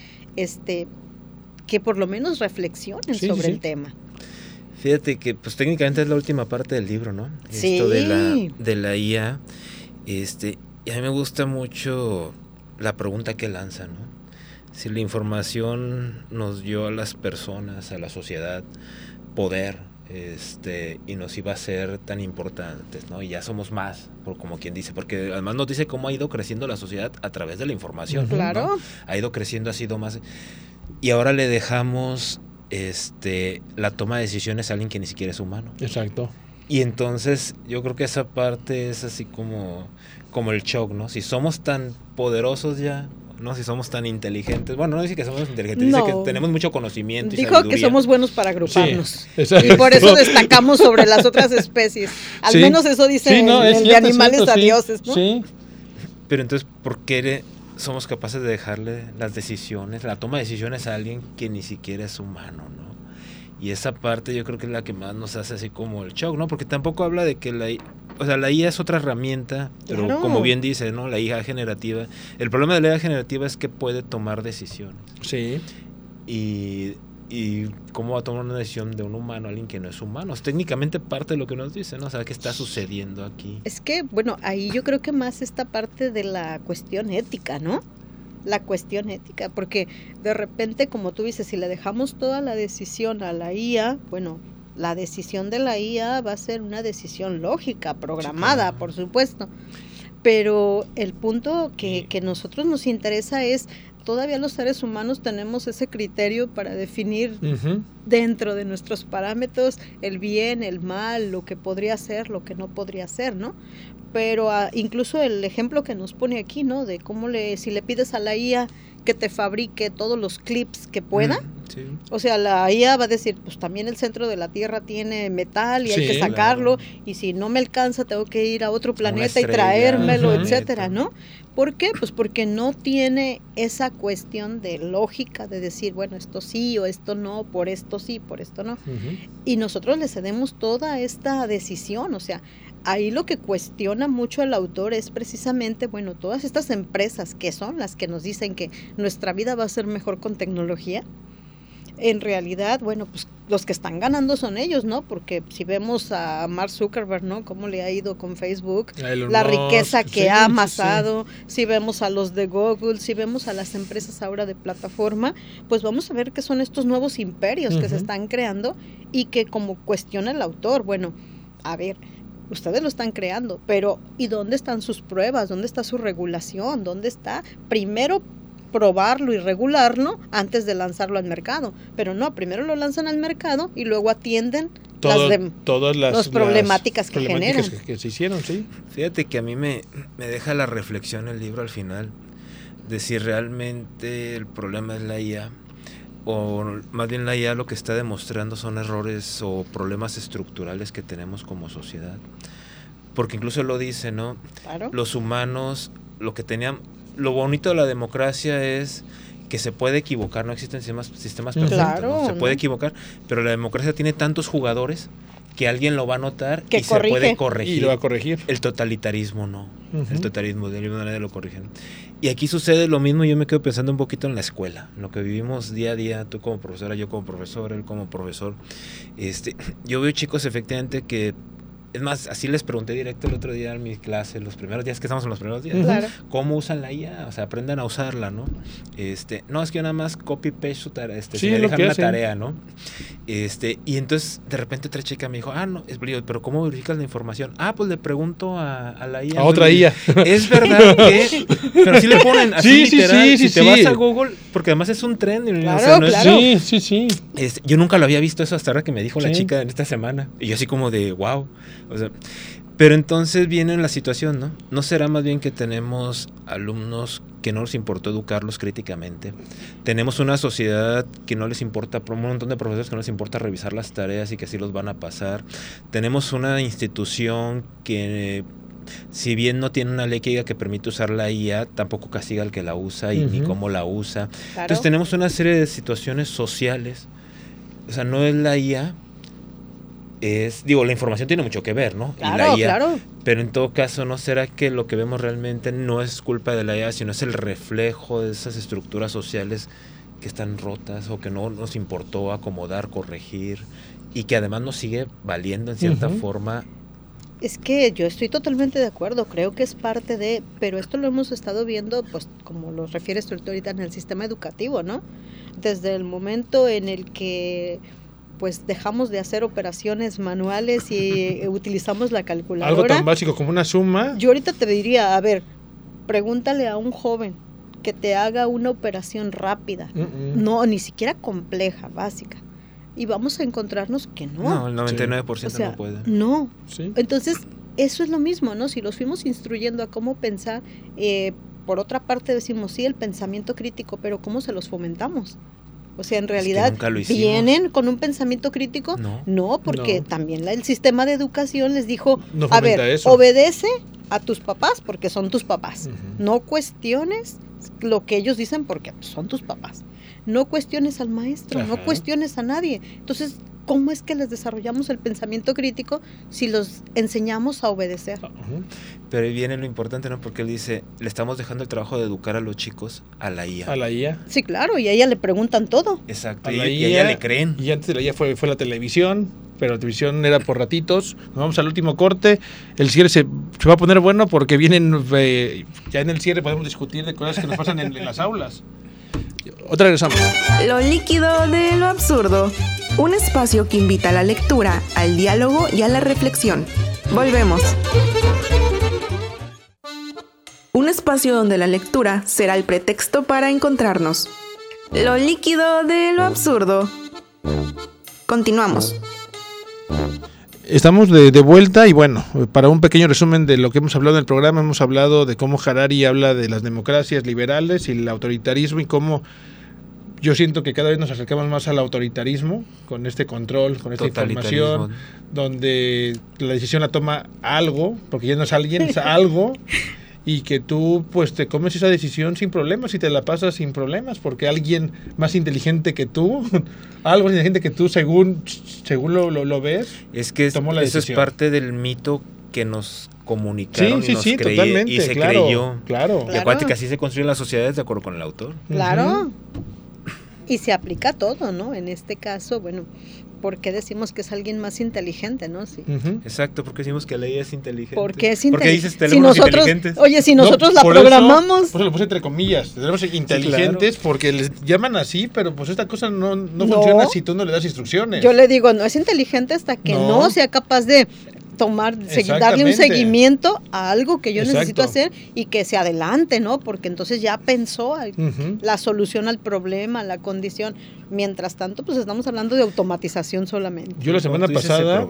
Que por lo menos reflexionen sobre el tema. Fíjate que pues técnicamente es la última parte del libro, ¿no? Sí. Esto de la IA. Y a mí me gusta mucho la pregunta que lanza, ¿no? Si la información nos dio a las personas, a la sociedad, poder, y nos iba a ser tan importantes, ¿no? Y ya somos más, como quien dice, porque además nos dice cómo ha ido creciendo la sociedad a través de la información. Claro. ¿No? Ha ido creciendo, ha sido más. Y ahora le dejamos la toma de decisiones a alguien que ni siquiera es humano. Exacto. Y entonces yo creo que esa parte es así como el shock, ¿no? Si somos tan poderosos ya, ¿no? Si somos tan inteligentes. Bueno, no dice que somos inteligentes, dice que tenemos mucho conocimiento y sabiduría. Dijo que somos buenos para agruparnos. Sí, y por eso destacamos sobre las otras especies. Al menos eso dice el de animales a dioses, ¿no? Sí. Pero entonces, ¿por qué somos capaces de dejarle las decisiones, la toma de decisiones a alguien que ni siquiera es humano, ¿no? Y esa parte yo creo que es la que más nos hace así como el shock, ¿no? Porque tampoco habla de que la IA es otra herramienta, pero como bien dice, ¿no? La IA generativa. El problema de la IA generativa es que puede tomar decisiones. Sí. Y cómo va a tomar una decisión de un humano, alguien que no es humano. Es técnicamente parte de lo que nos dice, ¿no? O sea, ¿qué está sucediendo aquí? Es que, bueno, ahí yo creo que más esta parte de la cuestión ética, ¿no? La cuestión ética, porque de repente, como tú dices, si le dejamos toda la decisión a la IA, bueno, la decisión de la IA va a ser una decisión lógica, programada, por supuesto, pero el punto que nosotros nos interesa es, todavía los seres humanos tenemos ese criterio para definir dentro de nuestros parámetros el bien, el mal, lo que podría ser, lo que no podría ser, ¿no? Pero incluso el ejemplo que nos pone aquí, ¿no? De cómo si le pides a la IA que te fabrique todos los clips que pueda, o sea, la IA va a decir, pues también el centro de la Tierra tiene metal y hay que sacarlo, y si no me alcanza tengo que ir a otro planeta y traérmelo, etcétera, ¿no? ¿Por qué? Pues porque no tiene esa cuestión de lógica de decir, bueno, esto sí o esto no, por esto sí, por esto no. Y nosotros le cedemos toda esta decisión, o sea, ahí lo que cuestiona mucho el autor es precisamente, bueno, todas estas empresas que son las que nos dicen que nuestra vida va a ser mejor con tecnología. En realidad, bueno, pues los que están ganando son ellos, ¿no? Porque si vemos a Mark Zuckerberg, ¿no? Cómo le ha ido con Facebook, la riqueza que ha amasado, si vemos a los de Google, si vemos a las empresas ahora de plataforma, pues vamos a ver que son estos nuevos imperios que se están creando y que como cuestiona el autor, bueno, a ver, ustedes lo están creando, pero ¿y dónde están sus pruebas? ¿Dónde está su regulación? ¿Dónde está? Primero probarlo y regularlo antes de lanzarlo al mercado, pero no, primero lo lanzan al mercado y luego atienden todas las problemáticas que generan. Que se hicieron, sí. Fíjate que a mí me deja la reflexión el libro al final de si realmente el problema es la IA o más bien la IA lo que está demostrando son errores o problemas estructurales que tenemos como sociedad, porque incluso lo dice, ¿no? Claro. Los humanos, lo bonito de la democracia es que se puede equivocar, no existen sistemas perfectos, claro, ¿no? Se puede equivocar, pero la democracia tiene tantos jugadores que alguien lo va a notar y se puede corregir. Y lo va a corregir. El totalitarismo no. El totalitarismo de ninguna manera lo corrigen. Y aquí sucede lo mismo, yo me quedo pensando un poquito en la escuela, en lo que vivimos día a día, tú como profesora, yo como profesor, él como profesor. Yo veo chicos efectivamente que Es más, así les pregunté directo el otro día en mi clase, los primeros días que estamos en los primeros días, claro. ¿cómo usan la IA? O sea, aprendan a usarla, ¿no? No, es que yo nada más copy-paste su tarea, Sí, si me lo dejan que una hacen. tarea, ¿no? Y entonces, de repente otra chica me dijo, no, pero ¿cómo verificas la información? Pues le pregunto a la IA. A otra IA. Es verdad que... Pero sí le ponen así Sí, literal, sí, si te vas a Google, porque además es un trend. Claro, o sea, no claro. Sí. yo nunca lo había visto eso hasta ahora que me dijo la Sí. chica en esta semana. Y yo así como de, wow. O sea, pero entonces viene la situación, ¿no? ¿No será más bien que tenemos alumnos que no nos importó educarlos críticamente? Tenemos una sociedad que no les importa, un montón de profesores que no les importa revisar las tareas y que así los van a pasar. Tenemos una institución que... si bien no tiene una ley que diga que permite usar la IA, tampoco castiga al que la usa y ni cómo la usa. Claro. Entonces tenemos una serie de situaciones sociales. O sea, no es la IA, la información tiene mucho que ver, ¿no? Claro, y la IA, claro. pero en todo caso, ¿no será que lo que vemos realmente no es culpa de la IA, sino es el reflejo de esas estructuras sociales que están rotas o que no nos importó acomodar, corregir y que además nos sigue valiendo en cierta forma? Es que yo estoy totalmente de acuerdo, creo que es parte de, pero esto lo hemos estado viendo, pues como lo refieres tú ahorita, en el sistema educativo, ¿no? Desde el momento en el que pues dejamos de hacer operaciones manuales y utilizamos la calculadora. Algo tan básico como una suma. Yo ahorita te diría, a ver, pregúntale a un joven que te haga una operación rápida, no, ni siquiera compleja, básica. Y vamos a encontrarnos que no. No, el 99% o sea, no puede. No. Sí. Entonces, eso es lo mismo, ¿no? Si los fuimos instruyendo a cómo pensar, por otra parte decimos, sí, el pensamiento crítico, pero ¿cómo se los fomentamos? O sea, en realidad, nunca lo hicimos. ¿vienen con un pensamiento crítico? No, porque también el sistema de educación les dijo, No a ver, fomenta eso. obedece a tus papás porque son tus papás. No cuestiones lo que ellos dicen porque son tus papás. No cuestiones al maestro, no cuestiones a nadie. Entonces, ¿cómo es que les desarrollamos el pensamiento crítico si los enseñamos a obedecer? Pero ahí viene lo importante, ¿no? Porque él dice, le estamos dejando el trabajo de educar a los chicos a la IA. A la IA. Sí, claro, y a ella le preguntan todo. Exacto, Y a ella le creen. Y antes de la IA fue la televisión, pero la televisión era por ratitos. Nos vamos al último corte. El cierre se va a poner bueno porque vienen, ya en el cierre podemos discutir de cosas que nos pasan en las aulas. Otra regresamos. Lo líquido de lo absurdo. Un espacio que invita a la lectura, al diálogo y a la reflexión. Volvemos. Un espacio donde la lectura será el pretexto para encontrarnos. Lo líquido de lo absurdo. Continuamos. Estamos de vuelta y bueno, para un pequeño resumen de lo que hemos hablado en el programa, hemos hablado de cómo Harari habla de las democracias liberales y el autoritarismo y cómo yo siento que cada vez nos acercamos más al autoritarismo con este control, con esta información, donde la decisión la toma algo, porque ya no es alguien, es algo, y que tú pues te comes esa decisión sin problemas y te la pasas sin problemas, porque alguien más inteligente que tú, algo más inteligente que tú según lo ves, es que tomó la eso decisión. Es parte del mito que nos comunicaron sí, y nos totalmente, y se claro, creyó. claro. Y acuérdate que así se construyen las sociedades de acuerdo con el autor. Claro. Y se aplica a todo, ¿no? En este caso, bueno, ¿por qué decimos que es alguien más inteligente, no? Sí. Exacto, porque decimos que la IA es inteligente. Porque es porque dices teléfonos inteligentes. Oye, si nosotros la programamos. Por eso lo puse entre comillas. Tenemos inteligentes porque les llaman así, pero pues esta cosa no funciona si tú no le das instrucciones. Yo le digo, no es inteligente hasta que no sea capaz de darle un seguimiento a algo que yo necesito hacer y que se adelante, ¿no? Porque entonces ya pensó la solución al problema, la condición. Mientras tanto, pues estamos hablando de automatización solamente. Yo la semana pasada,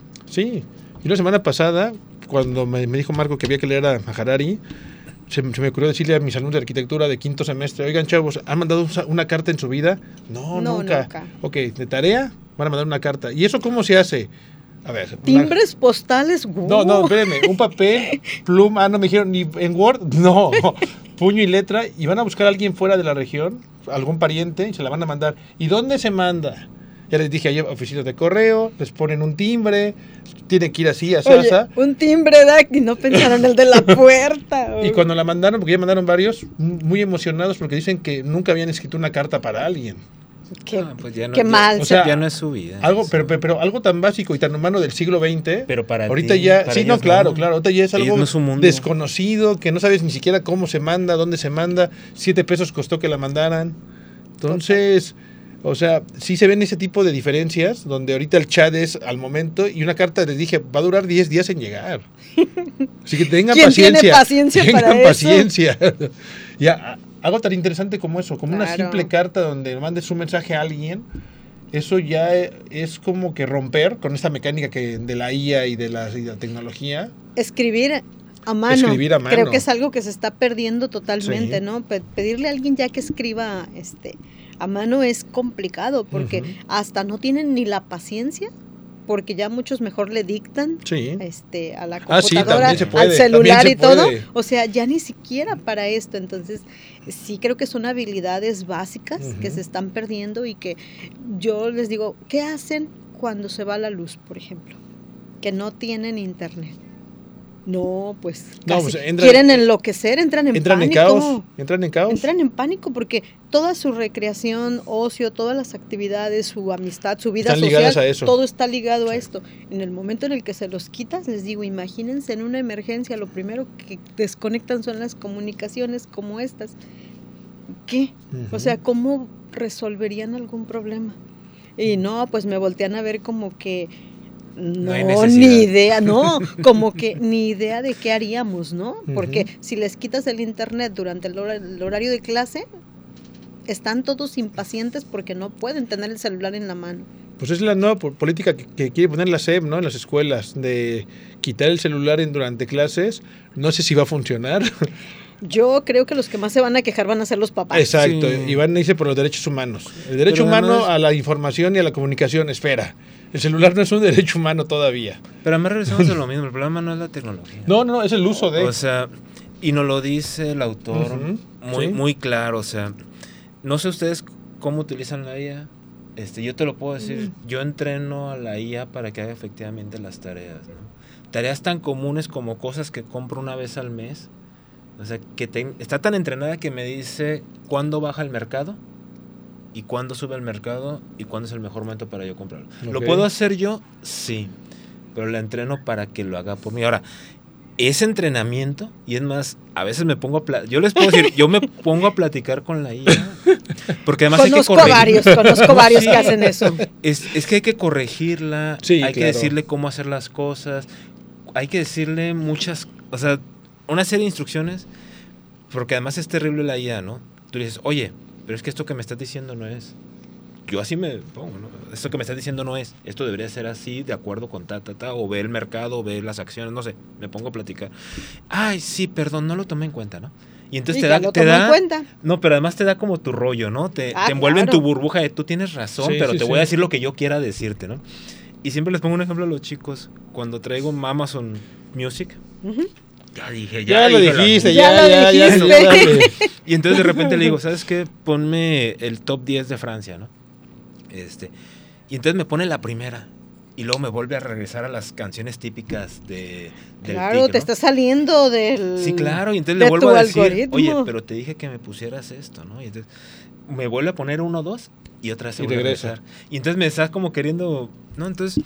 cuando me dijo Marco que había que leer a Harari, se me ocurrió decirle a mis alumnos de arquitectura de quinto semestre, oigan chavos, ¿han mandado una carta en su vida? No, nunca. Ok, de tarea van a mandar una carta. ¿Y eso cómo se hace? A ver, timbres postales. No, espérenme, un papel, pluma, no me dijeron ni en Word, no, puño y letra, y van a buscar a alguien fuera de la región, algún pariente, y se la van a mandar. ¿Y dónde se manda? Ya les dije, hay oficinas de correo, les ponen un timbre, tiene que ir así, así. Un timbre, y no pensaron el de la puerta. Y cuando la mandaron, porque ya mandaron varios, muy emocionados porque dicen que nunca habían escrito una carta para alguien. Qué mal. O sea, ya no es su vida. Algo, pero algo tan básico y tan humano del siglo XX. Pero para ahorita ti, ya, para sí, ellos no, claro. Ahorita ya es algo no desconocido, que no sabes ni siquiera cómo se manda, dónde se manda. 7 pesos costó que la mandaran. Entonces, o sea, sí se ven ese tipo de diferencias, donde ahorita el chat es al momento y una carta les dije, va a durar 10 días en llegar. Así que tengan paciencia. ¿Tiene paciencia tengan para paciencia. Ya, algo tan interesante como eso, como una Claro. simple carta donde mandes un mensaje a alguien, eso ya es como que romper con esta mecánica de la IA y de la tecnología. Escribir a mano. Escribir a mano. Creo que es algo que se está perdiendo totalmente, Sí. ¿no? Pedirle a alguien ya que escriba a mano es complicado porque hasta no tienen ni la paciencia, porque ya muchos mejor le dictan Sí. a la Ah, sí, computadora, también se puede, al celular también se y todo. puede. O sea, ya ni siquiera para esto. Entonces, sí creo que son habilidades básicas que se están perdiendo y que yo les digo, ¿qué hacen cuando se va la luz, por ejemplo? Que no tienen internet. No, pues, No, casi pues, quieren enloquecer, entran en pánico. Entran en caos. Entran en pánico porque toda su recreación, ocio, todas las actividades, su amistad, su vida Están social, ligadas a eso. todo está ligado a esto. En el momento en el que se los quitas, les digo, imagínense en una emergencia, lo primero que desconectan son las comunicaciones como estas. ¿Qué? O sea, ¿cómo resolverían algún problema? Y no, pues me voltean a ver como que no, ni idea, no, como que ni idea de qué haríamos, ¿no? Porque si les quitas el internet durante el horario de clase, están todos impacientes porque no pueden tener el celular en la mano. Pues es la nueva política que quiere poner la SEP, ¿no? En las escuelas, de quitar el celular durante clases. No sé si va a funcionar. Yo creo que los que más se van a quejar van a ser los papás. Exacto, Sí. y van a irse por los derechos humanos. El derecho humano a la información y a la comunicación, espera. El celular no es un derecho humano todavía. Pero además regresamos a lo mismo, el problema no es la tecnología. No, es el uso de... O sea, y nos lo dice el autor sí. muy claro, o sea, no sé ustedes cómo utilizan la IA, yo te lo puedo decir, yo entreno a la IA para que haga efectivamente las tareas, ¿no? Tareas tan comunes como cosas que compro una vez al mes, o sea, que está tan entrenada que me dice cuándo baja el mercado y cuándo sube el mercado y cuándo es el mejor momento para yo comprarlo. Okay. ¿Lo puedo hacer yo? Sí, pero la entreno para que lo haga por mí. Ahora, ese entrenamiento, y es más, a veces me pongo yo les puedo decir, yo me pongo a platicar con la IA, porque además conozco hay que corregir. conozco varios que hacen eso. Es que hay que corregirla, Sí, hay que decirle cómo hacer las cosas, hay que decirle muchas, o sea, una serie de instrucciones, porque además es terrible la IA, ¿no? Tú le dices, oye, pero es que esto que me estás diciendo no es. Yo así me pongo, ¿no? Esto que me estás diciendo no es. Esto debería ser así, de acuerdo con o ve el mercado, o ve las acciones, no sé. Me pongo a platicar. Ay, sí, perdón, no lo tomé en cuenta, ¿no? Y entonces te da en cuenta. No, pero además te da como tu rollo, ¿no? Te envuelve en tu burbuja de tú tienes razón, Sí, pero sí, te voy a decir lo que yo quiera decirte, ¿no? Y siempre les pongo un ejemplo a los chicos. Cuando traigo Amazon Music, ya dije, ya lo dijiste, ya. Y entonces de repente le digo, ¿sabes qué? Ponme el top 10 de Francia, ¿no? Y entonces me pone la primera. Y luego me vuelve a regresar a las canciones típicas del Claro, TIC, ¿no? te está saliendo del... Sí, claro, y entonces le vuelvo a decir, oye, pero te dije que me pusieras esto, ¿no? Y entonces me vuelve a poner 1, 2 y otra vez se vuelve a regresar. Y entonces me estás como queriendo, ¿no? Entonces,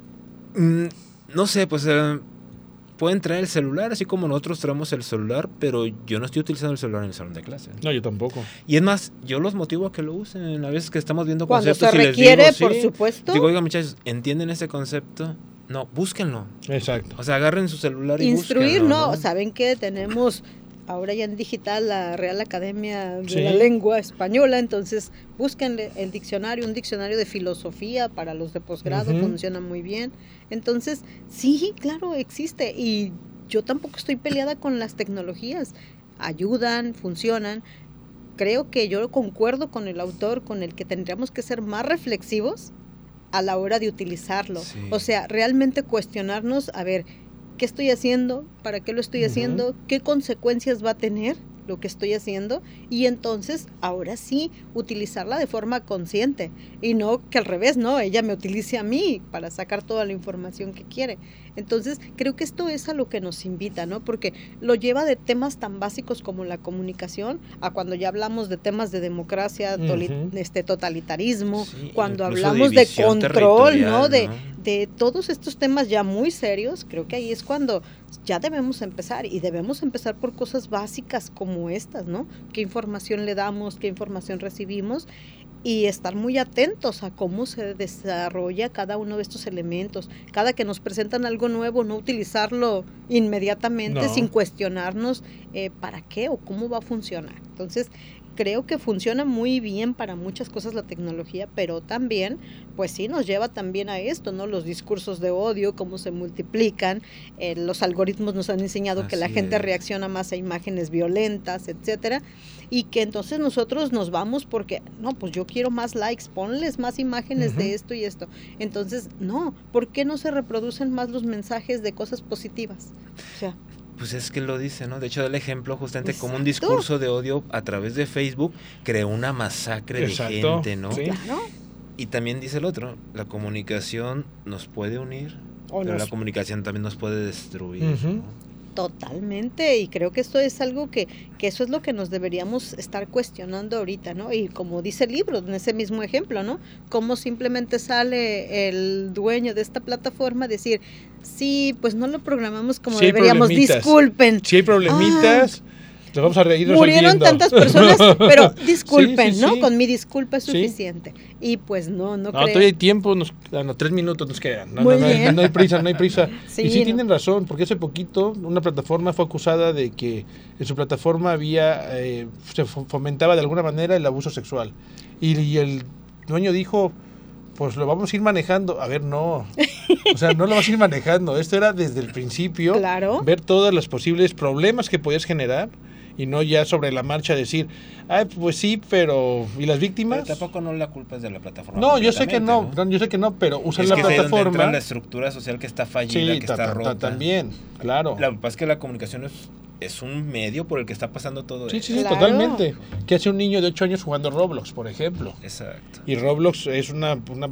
no sé, pues pueden traer el celular, así como nosotros traemos el celular, pero yo no estoy utilizando el celular en el salón de clase. No, yo tampoco. Y es más, yo los motivo a que lo usen. A veces que estamos viendo cuando conceptos se requiere, les digo, por supuesto. Digo, oiga, muchachos, ¿entienden ese concepto? No, búsquenlo. Exacto. O sea, agarren su celular y instruir, búsquenlo, ¿no? ¿Saben qué? Tenemos ahora ya en digital la Real Academia de Sí. la Lengua Española, entonces búsquenle el diccionario, un diccionario de filosofía para los de posgrado, funciona muy bien. Entonces, sí, claro, existe. Y yo tampoco estoy peleada con las tecnologías. Ayudan, funcionan. Creo que yo concuerdo con el autor, con el que tendríamos que ser más reflexivos a la hora de utilizarlo. Sí. O sea, realmente cuestionarnos, a ver, ¿qué estoy haciendo? ¿Para qué lo estoy haciendo? ¿Qué consecuencias va a tener? lo que estoy haciendo, y entonces ahora sí utilizarla de forma consciente y no que al revés, no, ella me utilice a mí para sacar toda la información que quiere. Entonces creo que esto es a lo que nos invita, ¿no? Porque lo lleva de temas tan básicos como la comunicación a cuando ya hablamos de temas de democracia, totalitarismo, sí, cuando hablamos de control, ¿no? De todos estos temas ya muy serios. Creo que ahí es cuando ya debemos empezar, y debemos empezar por cosas básicas como estas, ¿no? ¿Qué información le damos? ¿Qué información recibimos? Y estar muy atentos a cómo se desarrolla cada uno de estos elementos. Cada que nos presentan algo nuevo, no utilizarlo inmediatamente sin cuestionarnos para qué o cómo va a funcionar. Entonces, creo que funciona muy bien para muchas cosas la tecnología, pero también, pues sí, nos lleva también a esto, ¿no? Los discursos de odio, cómo se multiplican, los algoritmos nos han enseñado que la gente reacciona más a imágenes violentas, etcétera, y que entonces nosotros nos vamos porque, no, pues yo quiero más likes, ponles más imágenes de esto y esto. Entonces, no, ¿por qué no se reproducen más los mensajes de cosas positivas? O sea, pues es que lo dice, ¿no? De hecho, da el ejemplo justamente como un discurso de odio a través de Facebook creó una masacre de gente, ¿no? Sí. Claro. Y también dice el otro, la comunicación nos puede unir, pero la comunicación también nos puede destruir, ¿no? Totalmente, y creo que esto es algo que eso es lo que nos deberíamos estar cuestionando ahorita, ¿no? Y como dice el libro, en ese mismo ejemplo, ¿no? Cómo simplemente sale el dueño de esta plataforma a decir, sí, pues no lo programamos como deberíamos, disculpen. Si hay problemitas, los vamos a ir resolviendo. Murieron tantas personas, pero disculpen, ¿no? Con mi disculpa es suficiente. Y pues no creo. Todavía hay tiempo, 3 minutos nos quedan. No hay prisa. Sí, y sí tienen razón, porque hace poquito una plataforma fue acusada de que en su plataforma había se fomentaba de alguna manera el abuso sexual. Y el dueño dijo, pues lo vamos a ir manejando. A ver, no. O sea, no lo vas a ir manejando. Esto era desde el principio. Claro. Ver todos los posibles problemas que podías generar y no ya sobre la marcha decir, pues sí, pero ¿y las víctimas? Pero tampoco no la culpa es de la plataforma. No, yo sé que no, pero usar la plataforma. Entra la estructura social que está fallida, que está rota. También, claro. Lo que pasa es que la comunicación es un medio por el que está pasando todo eso. Sí, claro. Totalmente. ¿Qué hace un niño de 8 años jugando Roblox, por ejemplo? Exacto. Y Roblox es un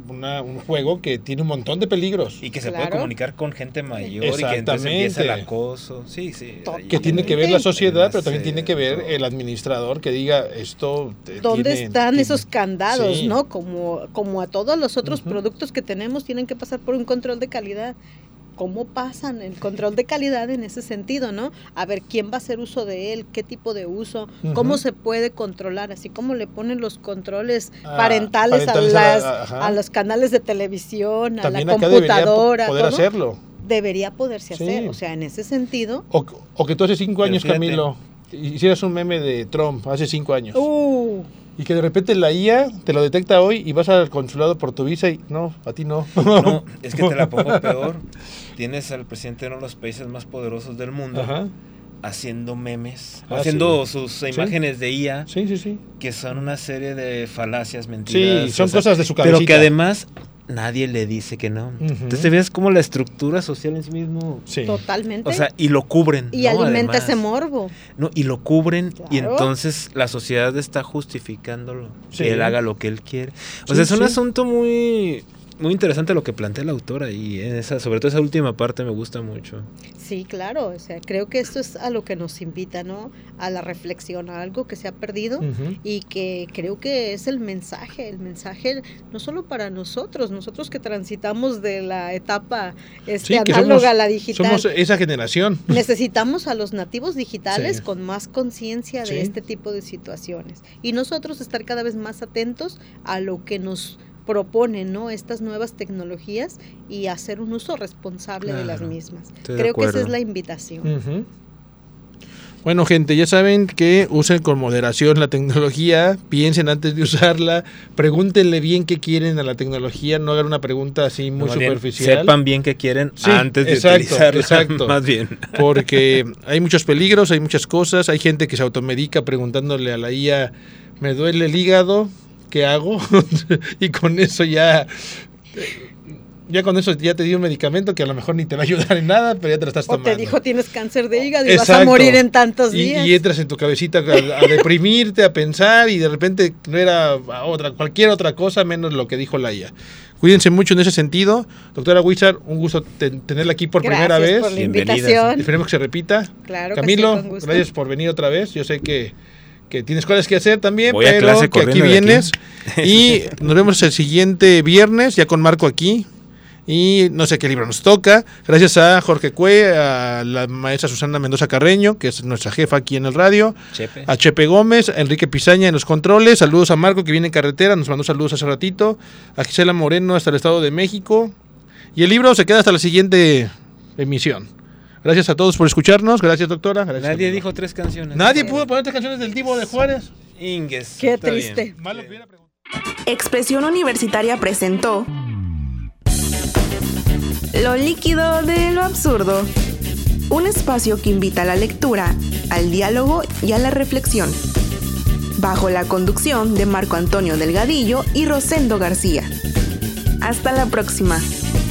juego que tiene un montón de peligros. Y que se puede comunicar con gente mayor y que entonces empieza el acoso. Sí. Que tiene que ver la sociedad, pero también tiene que ver el administrador que diga esto. ¿Dónde están esos candados, no? Como a todos los otros productos que tenemos, tienen que pasar por un control de calidad. ¿Cómo pasan el control de calidad en ese sentido, no? A ver, ¿quién va a hacer uso de él? ¿Qué tipo de uso? ¿Cómo se puede controlar? Así como le ponen los controles parentales a los canales de televisión, también a la computadora. Debería poder hacerlo. Debería poderse hacer, o sea, en ese sentido. O que tú hace 5 años, Camilo, hicieras un meme de Trump, hace 5 años. Y que de repente la IA te lo detecta hoy y vas al consulado por tu visa y no, a ti no. No, es que te la pongo peor. Tienes al presidente de uno de los países más poderosos del mundo haciendo memes, haciendo sus imágenes de IA, que son una serie de falacias, mentiras. Sí, son cosas de su cabecita. Pero que además nadie le dice que no. Entonces te ves como la estructura social en sí mismo. Totalmente. O sea, y lo cubren. Y alimenta además ese morbo. No, y lo cubren, y entonces la sociedad está justificándolo. Que él haga lo que él quiere. O sea, es un asunto muy interesante lo que plantea la autora, y sobre todo esa última parte me gusta mucho. Sí, claro, o sea, creo que esto es a lo que nos invita, ¿no? A la reflexión, a algo que se ha perdido y que creo que es el mensaje no solo para nosotros que transitamos de la etapa análoga a la digital. Somos esa generación. Necesitamos a los nativos digitales con más conciencia de este tipo de situaciones, y nosotros estar cada vez más atentos a lo que nos proponen, ¿no? Estas nuevas tecnologías y hacer un uso responsable de las mismas. Creo que esa es la invitación. Bueno, gente, ya saben que usen con moderación la tecnología, piensen antes de usarla, pregúntenle bien qué quieren a la tecnología, no hagan una pregunta así muy superficial. Sepan bien qué quieren antes de utilizarla. Exacto. Más bien. Porque hay muchos peligros, hay muchas cosas, hay gente que se automedica preguntándole a la IA, me duele el hígado, ¿qué hago? Y con eso ya Ya con eso ya te dio un medicamento que a lo mejor ni te va a ayudar en nada, pero ya te lo estás tomando. O te dijo tienes cáncer de hígado y vas a morir en tantos días. Y entras en tu cabecita a deprimirte, a pensar, y de repente no era cualquier otra cosa menos lo que dijo la IA. Cuídense mucho en ese sentido. Doctora Huizar, un gusto tenerla aquí por primera vez. Gracias por la invitación. Esperemos que se repita. Claro. Camilo, que sí, con gusto. Gracias por venir otra vez. Yo sé que tienes cosas que hacer también, Voy pero que aquí vienes. Y nos vemos el siguiente viernes, ya con Marco aquí. Y no sé qué libro nos toca. Gracias a Jorge Cue, a la maestra Susana Mendoza Carreño, que es nuestra jefa aquí en el radio. Chepe. A Chepe Gómez, a Enrique Pizaña en los controles. Saludos a Marco, que viene en carretera, nos mandó saludos hace ratito. A Gisela Moreno hasta el Estado de México. Y el libro se queda hasta la siguiente emisión. Gracias a todos por escucharnos. Gracias, doctora. Gracias. Nadie dijo 3 canciones. Nadie pudo poner 3 canciones del Divo de Juárez. Ingues. Qué triste. Malo que hubiera preguntado. Expresión Universitaria presentó Lo líquido de lo absurdo. Un espacio que invita a la lectura, al diálogo y a la reflexión. Bajo la conducción de Marco Antonio Delgadillo y Rosendo García. Hasta la próxima.